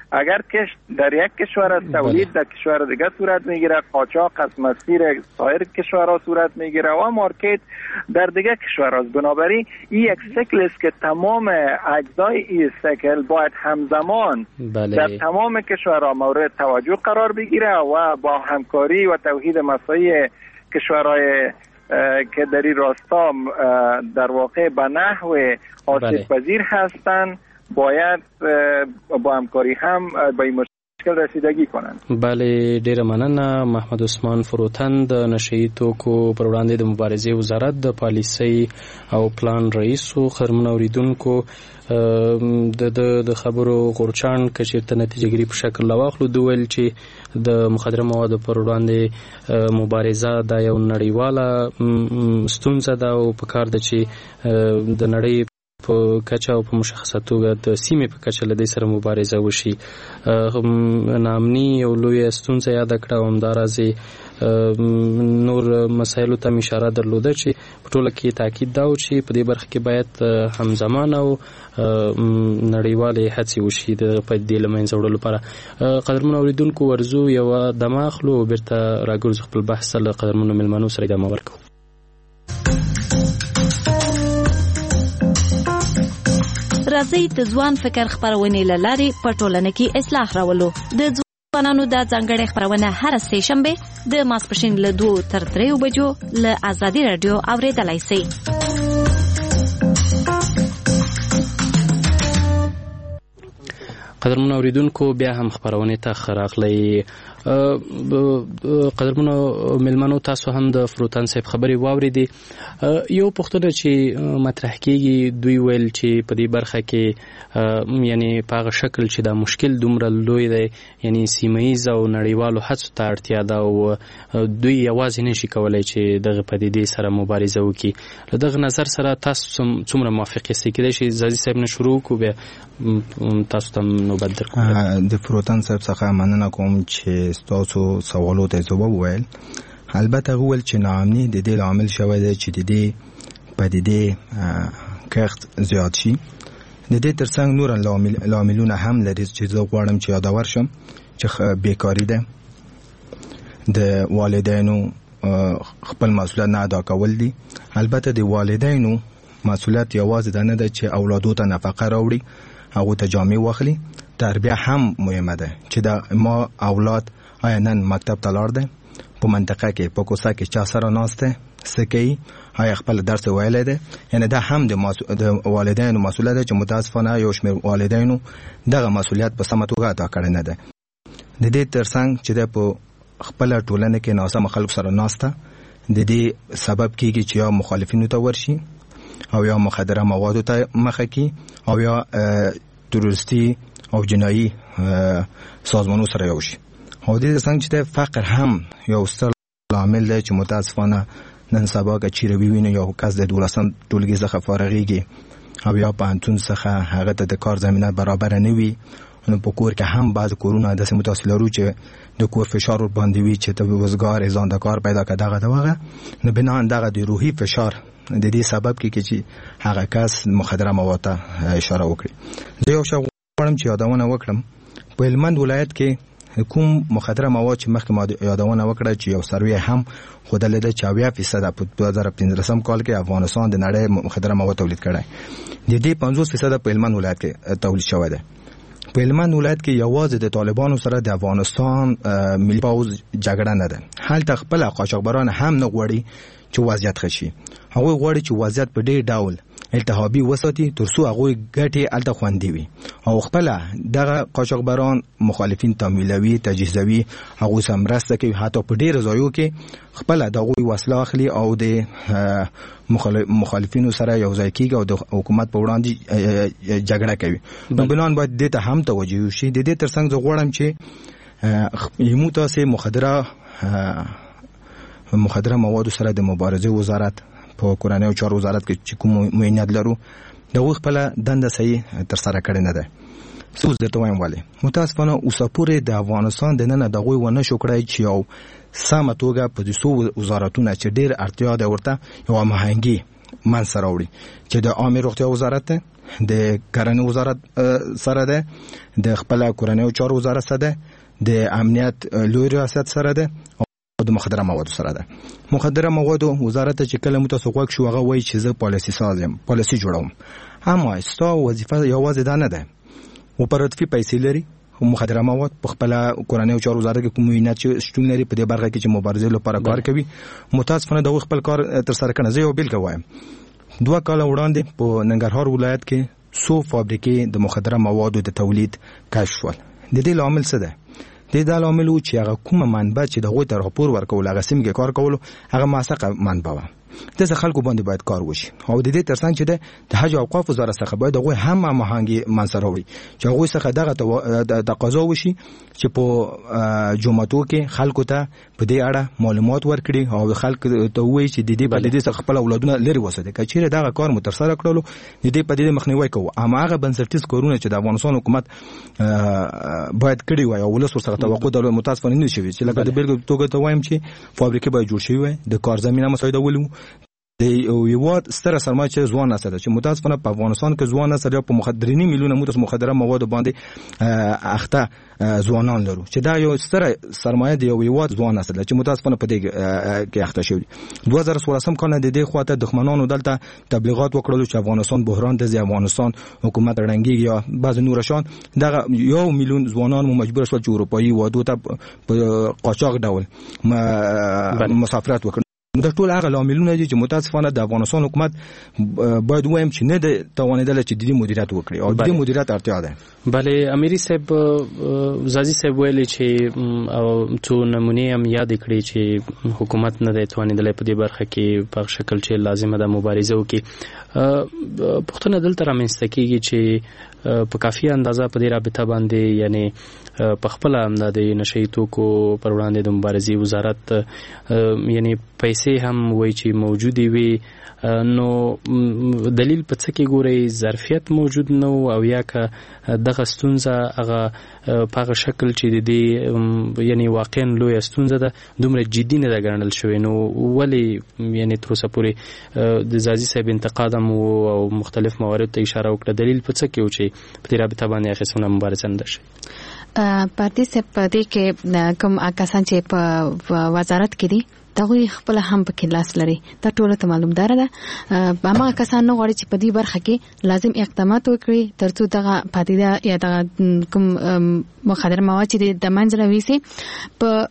اگر کشت در یک کشور است تولید در کشور دیگه صورت میگیره، قاچاق از مسیر سایر کشورها صورت میگیره و مارکت در دیگه کشور است. بنابراین این یک سیکل است که تمام اجزای این سیکل باید همزمان بله. در تمام کشورها مورد توجه قرار بگیره و با همکاری و توحید مساعی کشورهای که در این راستا در واقع به نحو آسیب پذیر هستند باید با همکاری هم به این مشکل رسیدگی کنند. بله، ډیره مننه. محمد عثمان فروتن د نشئی توکو پر وړاندې د مبارزې وزارت د پالیسۍ او پلان رئیس او خرمن اوریدونکو د د خبرو غورچان کچېرته نتیجهګیری په شکل واخلو. د ویل چې د مخدره موادو پر وړاندې مبارزه دا یو نړیواله ستونزه ده او په کار ده چې د نړۍ په کچه او په مشخصه توګه د سیمې په کچه له دې سره مبارزه وشي. ناامني یو لویه ستونزه یاده کړه او همداراز نور مسایلو ته اشاره درلوده چې په ټوله کې تاکید دا و چې په دې برخه کې باید همزمانه او نړیوالې هڅې وشي د پدیدې له منځه وړلو لپاره. قدرمنو اورېدونکو ورځو یوه دمه اخلو او بیرته راګرځو خپل بحث له قدرمنو مېلمنو سره ادامه ورکوو. راځئ د ځوان فکر خپرونې له لارې په ټولنه کې اصلاح راولو. د ځوانانو د ځانګړې خپرونه هره سه شنبه د ماسپښین له دوه تر درې بجو له ازادي رادیو اورېدلای شئ. قدرمنو اوریدونکو بیا هم خبرونه ته خراغلی. قدرمنو ملمنو تاسو هم د فروتن صاحب خبري واوریدي. یو پوښتنه چې مطرح کیږي دوی ویل چې په دې برخه کې یعنی په هغه شکل چې دا مشکل دومره لوی دی یعنی سیمایي او نړیوالو هڅو ته اړتیا ده او دوی یوازې نشي کولای چې دغه پدیدې سره مبارزه وکړي. له دغه نظر سره تاسو څومره موافق یاست کېدای شي زازي صاحب نه شروع کو به تاسو ته نوبت درکړم. د فروتن صاحب څخه مننه کوم چې تاسو سوالو ته جواب وویل. البته ویل چې ناامني د دې عامل شوی دی چې د دې پدیدې کښت زیات شي. د دې ترڅنګ نور لاملونه هم لري چې زه غواړم چې یادور شم چې بیکاری ده، د والدینو خپل مسؤلیت نه ادا کول دي. البته د والدینو مسؤلیت یوازې دا نه ده چې اولادو ته نفقه راوړي، هغه ته جامې واخلي. تربیه هم مهمه ده چې دا ما اولاد آیا نن مکتب ته لاړ دی، په منطقه کې په کوڅه کې چا سره ناسته څه کوي، آیا خپل درس ویلی دی. یعنی دا هم د والدینو مسؤلیت ده چې متاسفانه یو شمېر والدینو دغه مسؤلیت په سمه توګه ادا کړی نه ده. د دې ترڅنګ چې د په خپل ټولنه کې ناسم خلک سره ناسته د دې سبب کیږي چې یا مخالفینو ته ورشي او یا مخدره موادو ته مخه کی او یا تروریستی او جنایی سازمانو سره یو شي. او دې څنګه چې فقر هم یو ستر عامل دی چې متاسفانه نن سبا که چیرې ویني یو کس د دولسم ټولګي څخه فارغېږي او یا پوهنتون څخه هغه ته د کار زمینه برابر نه وي، نو په کور کې هم بعض کورونه داسې متأثر لرو چې د کور فشار ور باندې وي چې ته وزګار ځان د کار پیدا کړه دغه دغه نو بنا دغه د روحي فشار د دې سبب کې چې هغه کس مخدره مواد ته اشاره وکړي. زه یو شی غواړم چې یادونه وکړم. په هلمند ولایت کې کوم مخدره مواد چې مخکې ما یادونه وکړه چې یو سروې هم ښودلې ده چې اویا فیصده په دوه زره پنځلسم کال کې افغانستان د نړۍ مخدره مواد تولید کړی. د دې پنځوس فیصده په هلمند ولایت کې تولید شوی دی. په هلمند ولایت کې یوازې د طالبانو سره د افغانستان ملي پوځ جګړه نه ده. هلته خپل قاچاقبران هم نه غواړي چې وضعیت ښه شي. هغوی غواړي چې وضعیت په ډېر ډول التهابي وساتي تر څو هغوی ګټې هلته خوندي وي او خپله دغه قاچاقبران مخالفین تمویلوي تجهیزوي، هغوی سره مرسته کوي، حتی په ډېرو ځایو کې خپله د هغوی وسله اخلي او د مخالفینو سره یو ځای کېږي او د حکومت په وړاندې جګړه کوي. نو بنان باید دې ته هم توجه وشي. د دې ترڅنګ زه غواړم چې یمو تاسې مخدره مخدره موادو سره د مبارزې وزارت په کورنۍ او چارو وزارت کې چې کوم معینات لرو د خپل دنده صحیح تر سره کړی نه ده. څه درته وایم ولې متاسفانه اوسه پورې د افغانستان د نن د غوي ونه شو کړی چې یو سمه توګه په دې سو وزارتونه چې ډېر اړتیا ده ورته یو مهنګي من سره وړي چې د عامه روغتیا وزارت ده، د کرنې وزارت سره ده، د خپل کورنۍ چارو وزارت سره ده، د امنیت لوی ریاست سره ده او د مخدره موادو سره ده. مخدره موادو وزارت چې کله متاسو غوښ شو هغه وایي چې زه پالیسی سازم، پالیسی جوړوم. اما ستا وظیفه یوازې دا نه ده. اپراتیفي پیسې لري مخدره مواد په خپل کورنۍ چارو وزارت کې کوم وینات چې شتون لري په دې برخه کې چې مبارزې لپاره کار کوي. متاسفانه د خپل کار تر سره کنه. زه یو بیلګه وایم. دوه کال وړاندې په ننګرهار ولایت کې څو فابریکې د مخدره موادو د تولید کشف شول. د دې لامل څه ده؟ د دې لامل و چې هغه کومه منبع چې دغه ته راپور ورکول هغه سیمه کې کار کول هغه موثقه منبع و. د خلکو باندې باید کار وشي او د دې ترڅنګ چې د حج او اوقاف وزارت څخه باید هغه هم هماهنګي منځره وړي چې هغه څخه دغه تقاضا وشي چې په جمعتو کې خلکو ته په دې اړه معلومات ورکړي او خلک ته وایي چې د دې په دې څخه خپل اولادونه لري وساتي. کچېره دغه کار مو تر سره کړلو د دې په دې مخنیوي کوو. اما هغه بنسټیز کارونه چې د افغانستان حکومت باید کړی وای او ولس ورسره توقع درلود متاسفانه نه شوی چې لکه د بیلګې توګه ته وایم چې فابریکې باید جوړ شي وای، د کار زمينه مساعده ولو د یو ستر سرمایه چې ځوان نسل چې متاسفانه په افغانستان کې ځوان نسل په مخدرینی میلیونه متس مخدره مواد باندې اخته ځوانان لرو چې دا یو ستر سرمایه دی. یو ځوان نسل چې متاسفانه په دې کې اخته شوی. دوه هزار ولسم کال د دې خواته دښمنانو دلته تبلیغات وکړل چې افغانستان بحران د افغانستان حکومت رنګي یا بعض نورشان دغه یو میلیون ځوانان مو مجبور شول چې اروپאי وادو ته په قاچاق ډول مسافرت وکړي. د ټول هغه لاملونه دي چې متاسفانه د افغانستان حکومت باید وایم چې نه د توانیدل چې د مدیریت وکړي او د مدیریت اړتیا ده. بله اميري صاحب زازي صاحب ویلي چې او څو نمونه هم یاد کړی چې حکومت نه د توانیدل په دې برخه کې په شکل چې لازمه ده مبارزه وکړي. پښتون دلته رامنځته کیږي چې په کافي اندازه په دې رابطه باندې یعنی په خپل امداد نشي توکو پر وړاندې د مبارزې وزارت یعنی پیسې هم وایي چې موجودي وي. نو دلیل په څه کې ګوري ظرفیت موجود نو او یا که دغه ستونزه هغه په هغه شکل چې د دې یعنی واقعا لوی ستونزه ده دومره جدي نه ده ګڼل شوی. نو ولی یعنی تر اوسه پورې د زازي صاحب انتقاد او مختلف موارد ته اشاره وکړه. دلیل په څه کې و چې په دې رابطه باندې اخیستونه مبارزه نه شي؟ پارتي صاحب په دې کې کوم کسان چې په وزارت کې دي دغه خپل هم په لاس لري دا ټول ته معلوم دار ده. هغه کسان نو غواړي چې په دې برخه کې لازم اقدامات وکړي ترڅو دغه پدیده یا دغه کوم مخدر مواد چې د منځله ویسي په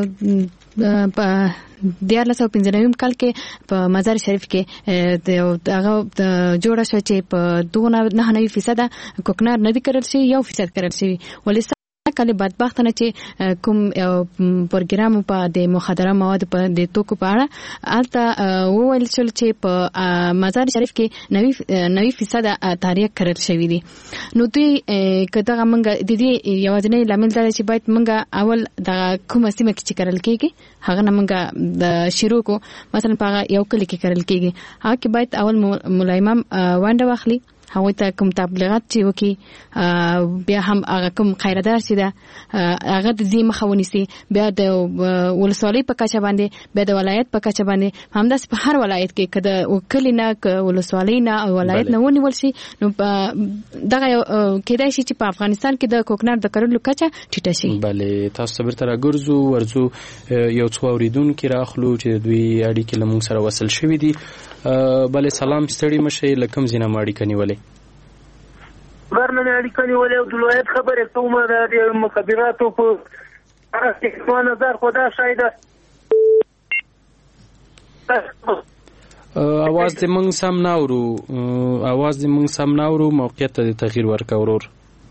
په دیارلس او پنځه کال کې په مزار شریف کې هغه جوړه شو چې په دونه نه نه فیصد کوکنار نه دي کړل شي یو فیصد کړل شي. ولې کله بدبختانه چې کوم پروګرام په د مخدره مواد په د توکو په اړه البته وویل شول چې په مزار شریف کې نوي فیصد تاریخ کړل شوی دی. نو دوی کته موږ د دې یوازینی لامل دا چې باید موږ اول د کوم سیمه کې کړل کېږي هغه نه موږ د شروع کو مثلا په یو کلی کې کړل کېږي هغه کې باید اول ملایمم وانډه واخلي هغه ته کوم تبلیغات چې وکي بیا هم هغه کوم خیردار چې دا هغه د دې مخاوني سي بیا د ولسوالۍ په کچه باندې بیا د ولایت په کچه باندې همداس په هر ولایت کې کده وکلی نه ولسوالۍ نه او ولایت نه ونیول شي. نو دغه کېدای شي چې په افغانستان کې د کوکنار د کارولو کچه ټیټه شي. بله تاسو به تر ګرځو ورځو یو څو اوریدونکو راخلو چې دوی اړیکې لمون سره وصل شوې دي. بله سلام ستړي مشه لکم زینا ماړی کني ولې ورنه اړیکې نیولې او د ولایت خبره کومه د مخابراتو په اړه نظر خدا شاید اواز دې موږ سم ناورو اواز دې موږ سم ناورو موقعیت ته تغییر ورکورور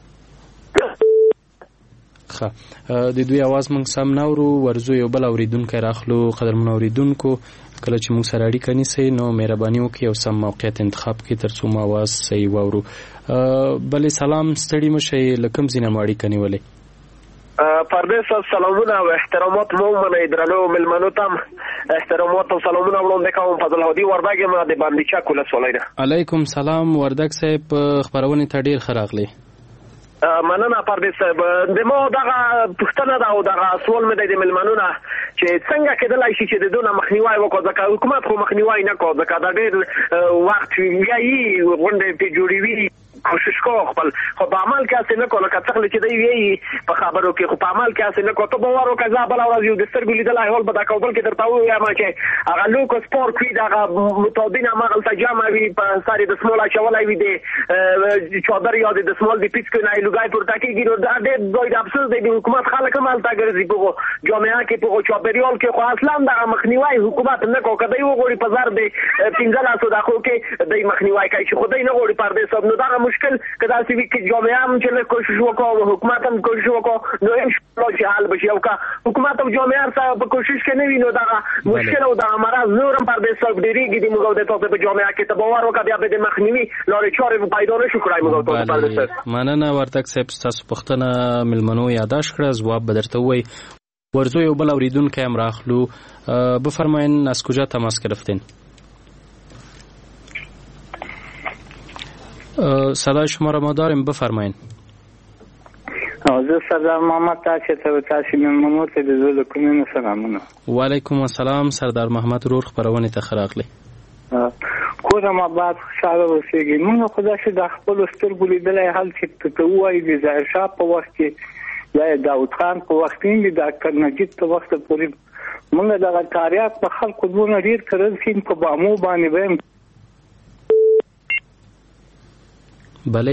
ښه د دوی اواز موږ سم ناورو ورزو یو بل اوریدونکو راخلو قدرمن اوریدونکو کله چې موږ سره اړیکه نیسئ نو مهرباني وکړئ او سم موقعیت انتخاب کړئ ترڅو مو اواز صحیح واورو. بلې سلام ستړي مشئ لکم زینه مو اړیکه نیولې پردیس سلامونه او احترامات مو منئ درنو ملمنو تم احترامات او سلامونه وړاندې کوم. فضل هادي وردګ ما د باندې چا کوله سولای ده. علیکم سلام وردګ صاحب خبرونه ته ډیر ښه راغلی. مننه پردیس صاحب. د ما دغه پوښتنه ده او دغه سوال مې دی د مېلمنو نه چې څنګه کېدلی شي چې د دونه مخنیوی وکړو، ځکه حکومت خو مخنیوی نه کړو، ځکه دا ډېر وخت ویایي غونډې پرې جوړوي، کوشش کوو خپل، خو په عمل کې هسې نه کړو. لکه څخه چې دی ویایي په خبرو کې، خو په عمل کې هسې نه کړو. ته باور وکړه زه بله ورځ یو د سترګو لیدلی حال به دا کابل کې درته ووایم چې هغه لوکو سپورټ وي، دغه متابین هماغلته جمع وي، په سر یې دسمال اچولی وي، د چادر یا د دسمال د پیڅکو نه یې لوګی پورته کېږي. نو دا ډېر ځای د افسوس دی، د حکومت خلک هم هلته ګرځي په هغو جامعه کې، په هغو چاپېریال کې، خو اصلا دغه مخنیوی حکومت نه کوي. که دی وغواړي په زر د پنځلسو دقیقو کې دی مخنیوی کوي، چې خو دی نه غواړي پردیس صاحب. نو دغه مشکل که داسې وي چې جامعه هم چې لږ کوشش وکړو او حکومت هم کوشش وکړو، نو انشاءالله چې حل به شي. او که حکومت او جامعه هر څه په کوشش کې نه وي، نو دغه مشکل او دغه مرض نور هم پردیس صاحب ډېرېږي د موږ او د تاسو په جامعه کې. ته باور وکړه بیا به د مخنیوي لارې چارې پیدا نه شو کړی موږ او تاسو پردیس صاحب. مننه ورتک صاحب، ستاسو پوښتنه مېلمنو یادداشت کړه، ځواب به درته ووایي. ورزو یو بل اوریدونکی هم راخلو. بفرمایین از کجا تماس گرفتین؟ صدای شما را ما داریم، بفرمایین. زه سردار محمد تاسو ته تاسو مېلمنو ته د زړه کومې سلامونه. وعلیکم السلام سردار محمد رور، خبرونه ته ښه راغلی. کورم آباد، خوشحاله اوسېږئ. موږ خو داسې د خپلو سترګو لیدلی حال چې ته ووایي د ظاهرشاه په وخت کې یا داود خان په وخت کې د ډاکټر نجیب په وخت پورې موږ دغه تاریخ په خلکو دونه ډېر کړل چې په بامو باندې به بله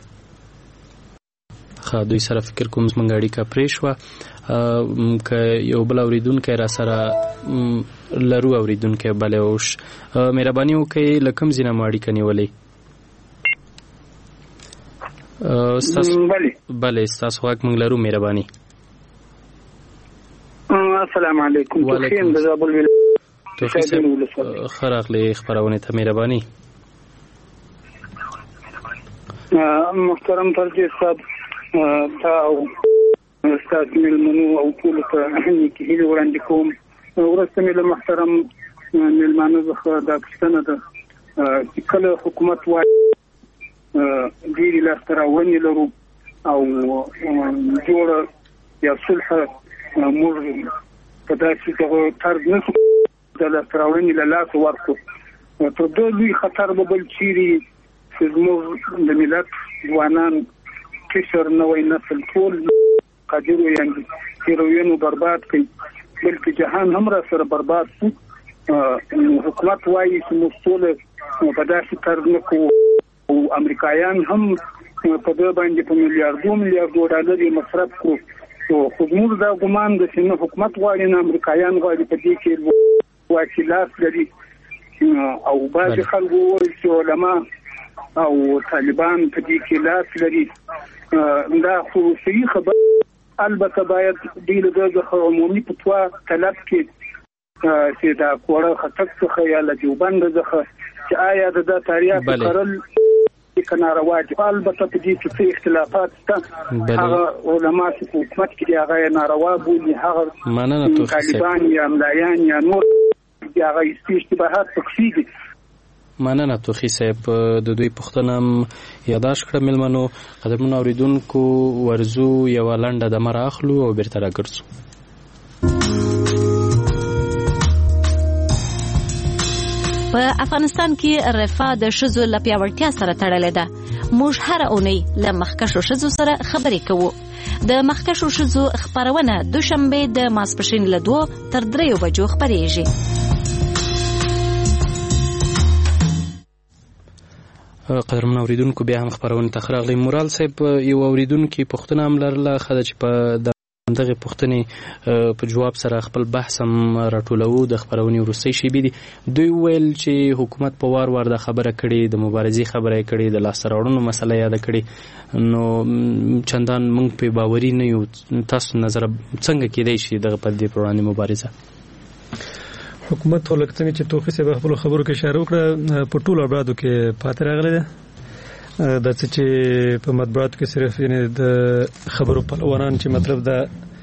ښه دوی سره فکر کوم زموږ اړیکه پرې شوه. که یو بل اورېدونکی را سره لرو اورېدونکی بله اوش مهرباني وکړئ له کوم ځای نه مو اړیکه نیولې؟ بله ستاسو غږ موږ لرو، مهرباني. السلام علیکم. وعلیکم ښه راغلې خپرونې ته، مهرباني. محترم پردیس صاحب، تا او ستاسو مېلمنو او ټولو ته نیکې هیلې وړاندې کوم. وروسته مې له محترم مېلمانو څخه دا پوښتنه ده چې کله حکومت وایي ډېرې لاسته راوړنې لرو او جوړه یا صلح موږ په داسې دغه طرز نه شو د لاسته راوړنې له لاسه ورکړو، تر دې لوی خطر به بل چیرې چې زموږ د ملت ځوانان کشر نوی نسل ټول قادر یعنې هیروینو برباد کړي، بلکې جهان هم را سره برباد شو. حکومت وایي چې موږ ټول په داسې طرز نه کوو او امریکایان هم په دې باندې په میلیاردو میلیاردو ډالر مصرف کړو. خو موږ دا ګمان ده چې نه حکومت غواړي نه امریکایان غواړي په دې کې واکیلات لري. او بعضې خلکو وویل چې علما او طالبان په دې کې لاس لري. دا خو صحیح خبر، البته باید دوی له دغه عمومي فتوا طلب کړي چې دا کوړه خطک څخه یا له دیوبند څخه چې آیا د تاریخ قرل کې ناروا دي. البته په دې کې څه اختلافات شته، هغه علما چې حکومت کې هغه ناروا بولي، هغه طالبان یا ملایان یا نور هغه اشتباهات پکې دي. مننه توخی صاحب، د دوی پوښتنه یادداشت کړه مېلمنو. قدرمنو اورېدونکو، ورزو یوه لنډه دمه رااخلو او بیرته راګرځو. په افغانستان کې رفاه د ښځو له پیاوړتیا سره تړلې ده. موږ هره اونۍ له مخکښو ښځو سره خبرې کوو. د مخکښو ښځو خپرونه دوشنبه د ماسپښین له دوو تر دریو بجو خپرېږي. قدرمن اوریدونکو، بیا هم خبرونه ته راغلی. مورال صاحب یو اوریدونکو پوښتنه هم لرله، خدای چې په دغه پوښتنې په جواب سره خپل بحث هم راټولو. د خبرونې وروستۍ شیبې دي. دوی ویل چې حکومت په وار وار د خبره کړي، د مبارزې خبره کړي، د لاسته راوړنو مسله یاد کړي، نو چندان موږ په باوري نه یو. تاسو نظر څنګه کېدای شي دغه په دې وړاندې مبارزه؟ حکومت ولکتنې چې توخی صاحب خپل خبرو کې اشاره وکړه په ټولو ابعادو کې پاتې راغلی ده. دا چې په مطبوعاتو کې صرف یعنی د خبرو پلوانان چې مطلب دا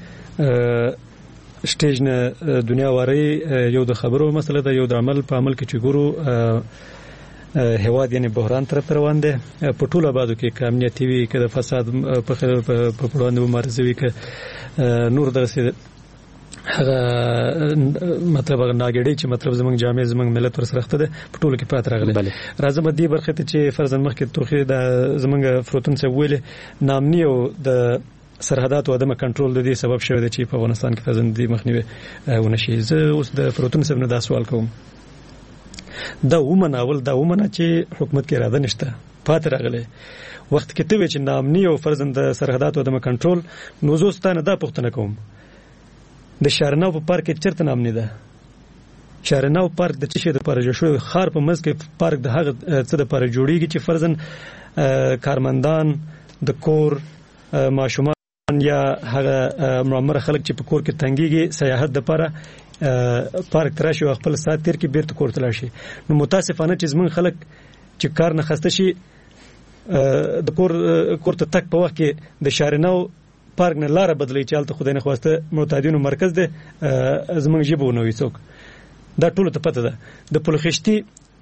سټیج نه دنیا واري یو د خبرو مسله ده، یو د عمل په عمل کې چې ګورو هواد یعنی بحران طرف روان دی په ټولو آبادو کې که امنیتي وي که د فساد په په وړاندې مبارزه وي که نور دغسې هغه مطلب هغه ناګړی چې مطلب زمونږ جامع زمونږ ملت ورسره اخته ده په ټولو کې پاتې راغلی. راځم دې برخې ته چې فرضاً مخکې توخې د زمونږ فروتون صاحب ویلې ناامني او د سرحدات او عدم کنټرول د دې سبب شوی دی چې په افغانستان کې فرضاً د مخنیوي ونه شي. زه اوس د فروتون صاحب نه دا سوال کوم، دا ومناول دا ومنه چې حکومت کې اراده نشته پاتې راغلی وخت کې ته وې چې ناامني او فرضاً د سرحدات او عدم کنټرول، نو زه ستانه دا پوښتنه کوم د شارناو په پارک کې چیرته ناامني ده؟ شارناو پارک د څه شي لپاره جوړ شوی؟ خار په منځ کې پارک د هغه څه لپاره جوړیږي چې فرضاً کارمندان د کور ماشومان یا هغه معمر خلک چې په کور کې تنګيږي سیاحت د لپاره پارک تراشي او خپل سات تیر کې بیرته کور ته لاړ شي. نو متاسفانه چې زمون خلک چې کار نه خسته شي د کور کور ته تک په وخت کې د شارناو پارک نه لار بدلی چالت خدای نه خواسته معتادینو مرکز ده زمونږ جيبو نو وڅوک دا ټول ته پته ده. د پلخشتي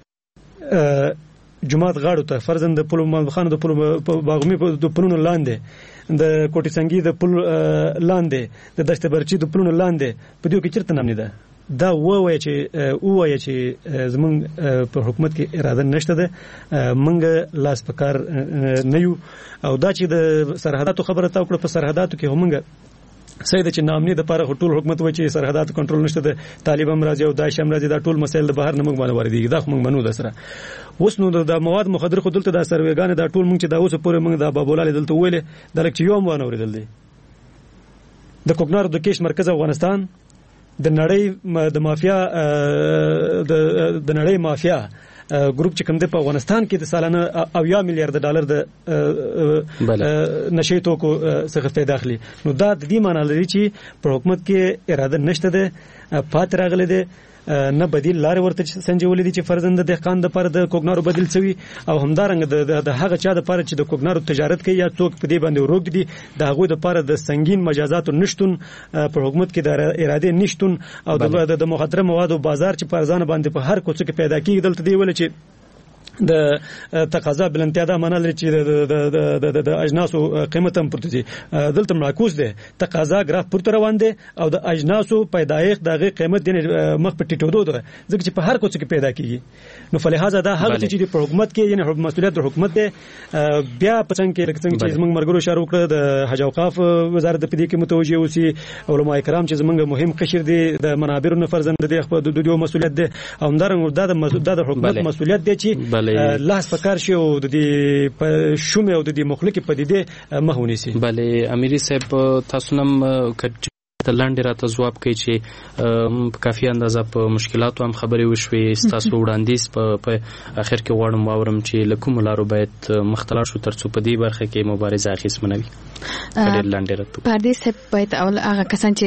جماعت غاړو ته فرزند د پلو مالخانو د پلو باغمی د پلونو لاندې د کوټی څنګي د پل لاندې د دشت برچی د پلونو لاندې په دې کې چرته نام نه ده. دا وایي چې وایي چې زمونږ په حکومت کې اراده نشته ده، مونږ لاس پکار نه یو او دا چې د سرحداتو خبره تا وکړه په سرحداتو کې همغه سید چې نامني د لپاره ټول حکومت وایي چې سرحداتو کنټرول نشته ده، طالبان راځي او داعش هم راځي، دا ټول مسایل د بهر نه موږ باندې واردېږي، دا خو موږ منو ده سره. اوس نو د مواد مخدر خو دلته د سروېګانې دا ټول موږ چې دا اوس پورې موږ د بابولال دلته ویلې دا لکه یو هم وانه ورېدل دي. د کوکنارو د کیش مرکز افغانستان د نړۍ د مافیا د د نړۍ مافیا ګروپ چې کوم د په افغانستان کې د سالانه اویا میلیارډ ډالر د نشي توکو څخه پیدا اخلي. نو دا د دې معنی لري چې په حکومت کې اراده نشته ده، پات راغله ده، نه بدیل لار ورته سنجولې دي چې فرزند د دهقان د پر د کوګنارو بدیل شوی او همدارنګ د هغه چا د پر چې د کوګنارو تجارت کوي یا څوک په دې باندې وروګ دي د هغه د پر د سنگین مجازات نشټون په حکومت کې د اراده نشټون او د مخدره موادو بازار چې پر ځان باندې په هر کوڅه کې پیدا کیږي. دلته دی ول چې د تقاضا بلندتیا دا معنی لري چې د د د اجناسو قیمت هم پورته دي، دلته معکوس ده، تقاضا ګراف پورته روان دي او د اجناسو پیدایښت دغه قیمت یعنی مخ په ټیټودو ده ځکه چې په هر کوڅه کې پیدا کیږي. نو فلهذا دا هغه چې په حکومت کې یعنی مسؤلیت د حکومت ده. بیا پڅنګ کې لکه څنګه چې موږ مرګرو اشاره وکړه د حج او اوقاف وزارت په دې کې متوجه اوسي، علماء کرام چې زمونږ مهم قشر دي د منابرو نه فرزند دي خپل د دوی مسؤلیت ده او همدارنګه د حکومت مسؤلیت دی چې لاس پکار شي او د دې شومه او د دې مخلوق په دې مهونی سي. بله اميري صاحب تاسو نم ته لاندې راته ځواب کوي چې په کافي اندازه په مشکلاتو هم خبرې وشوي، تاسو وړاندیز په اخر کې غواړم واورم چې لکوم لارو باید مختلف شو ترڅو په دې برخه کې مبارزه اخیستمنه وي. ډېر لاندې راته پردیس باید اول هغه کسان چې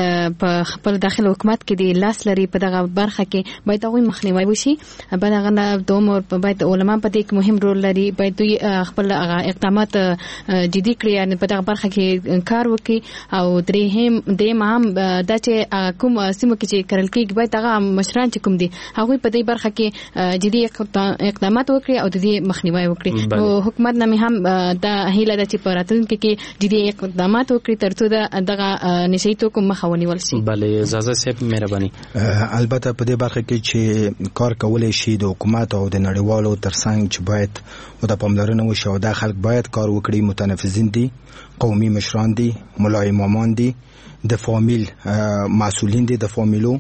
په خپل داخل حکومت کې دی لاس لري په دغه برخه کې باید هغه مخنیوي وشي. بعد هغه دوم باید علما په دې کې مهم رول لري، باید دوی خپل اقدامات جدي کړي ان په دغه برخه کې کار وکړي. او درېهم د مام د چې کوم سیمو کې چې کرل کېږي باید هغه مشران چې کوم دي هغه په دې برخه کې جدي اقدامات وکړي او د دې مخنیوي وکړي. او حکومت نه هم د هیله د چې په راتلونکي کې جدي اقدامات وکړي ترڅو دغه نشي توکو مخه ونیول شي. بله اجازه صاحب مهرباني. البته په دې برخه کې چې کار کولای شي د حکومت او د نړیوالو ترڅنګ چې باید د پاملرنه وشي او د خلک باید کار وکړي، متنفذین دي، قومي مشران دي، ملای امامان دي، د فامیل مسئولین دي، د فامیلو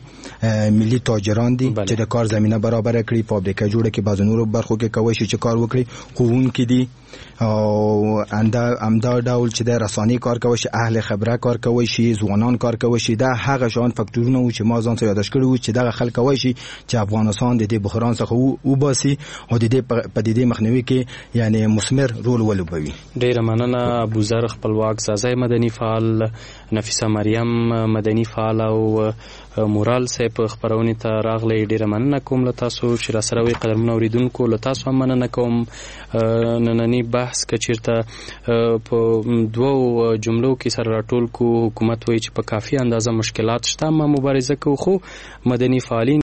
ملي تاجران دي چې د کار زمينه برابر کړي، فابریکه جوړه کړي، بعض نورو برخو کې کوي چې کار وکړي، قوونکي دي او انده امدا ډول چې د رساني کار کوي، اهل خبره کار کوي، ځوانان کار کوي. دا هغه شان فاکټورونه و چې ما ځان ته یاداش کړو چې دغه خلک کوي چې افغانستان د دې بحران څخه وباسي او د دې په دې مخنیوي کې یعنی مثمر رول ولوبوي. ډیره مننه ابوذر خپلواک زازای مدني فعال، نفیسه مریم مدني فعال او مورال صاحب خبرونه ته راغلي. ډیره مننه کوم له تاسو چې را سره وي قدرمن اوریدونکو، له تاسو هم مننه کوم. نننی بحث کچیرته په دوو جملو کې سره راټول کو حکومت وایي چې په کافي اندازه مشکلات شته ما مبارزه کوو، خو مدني فعالین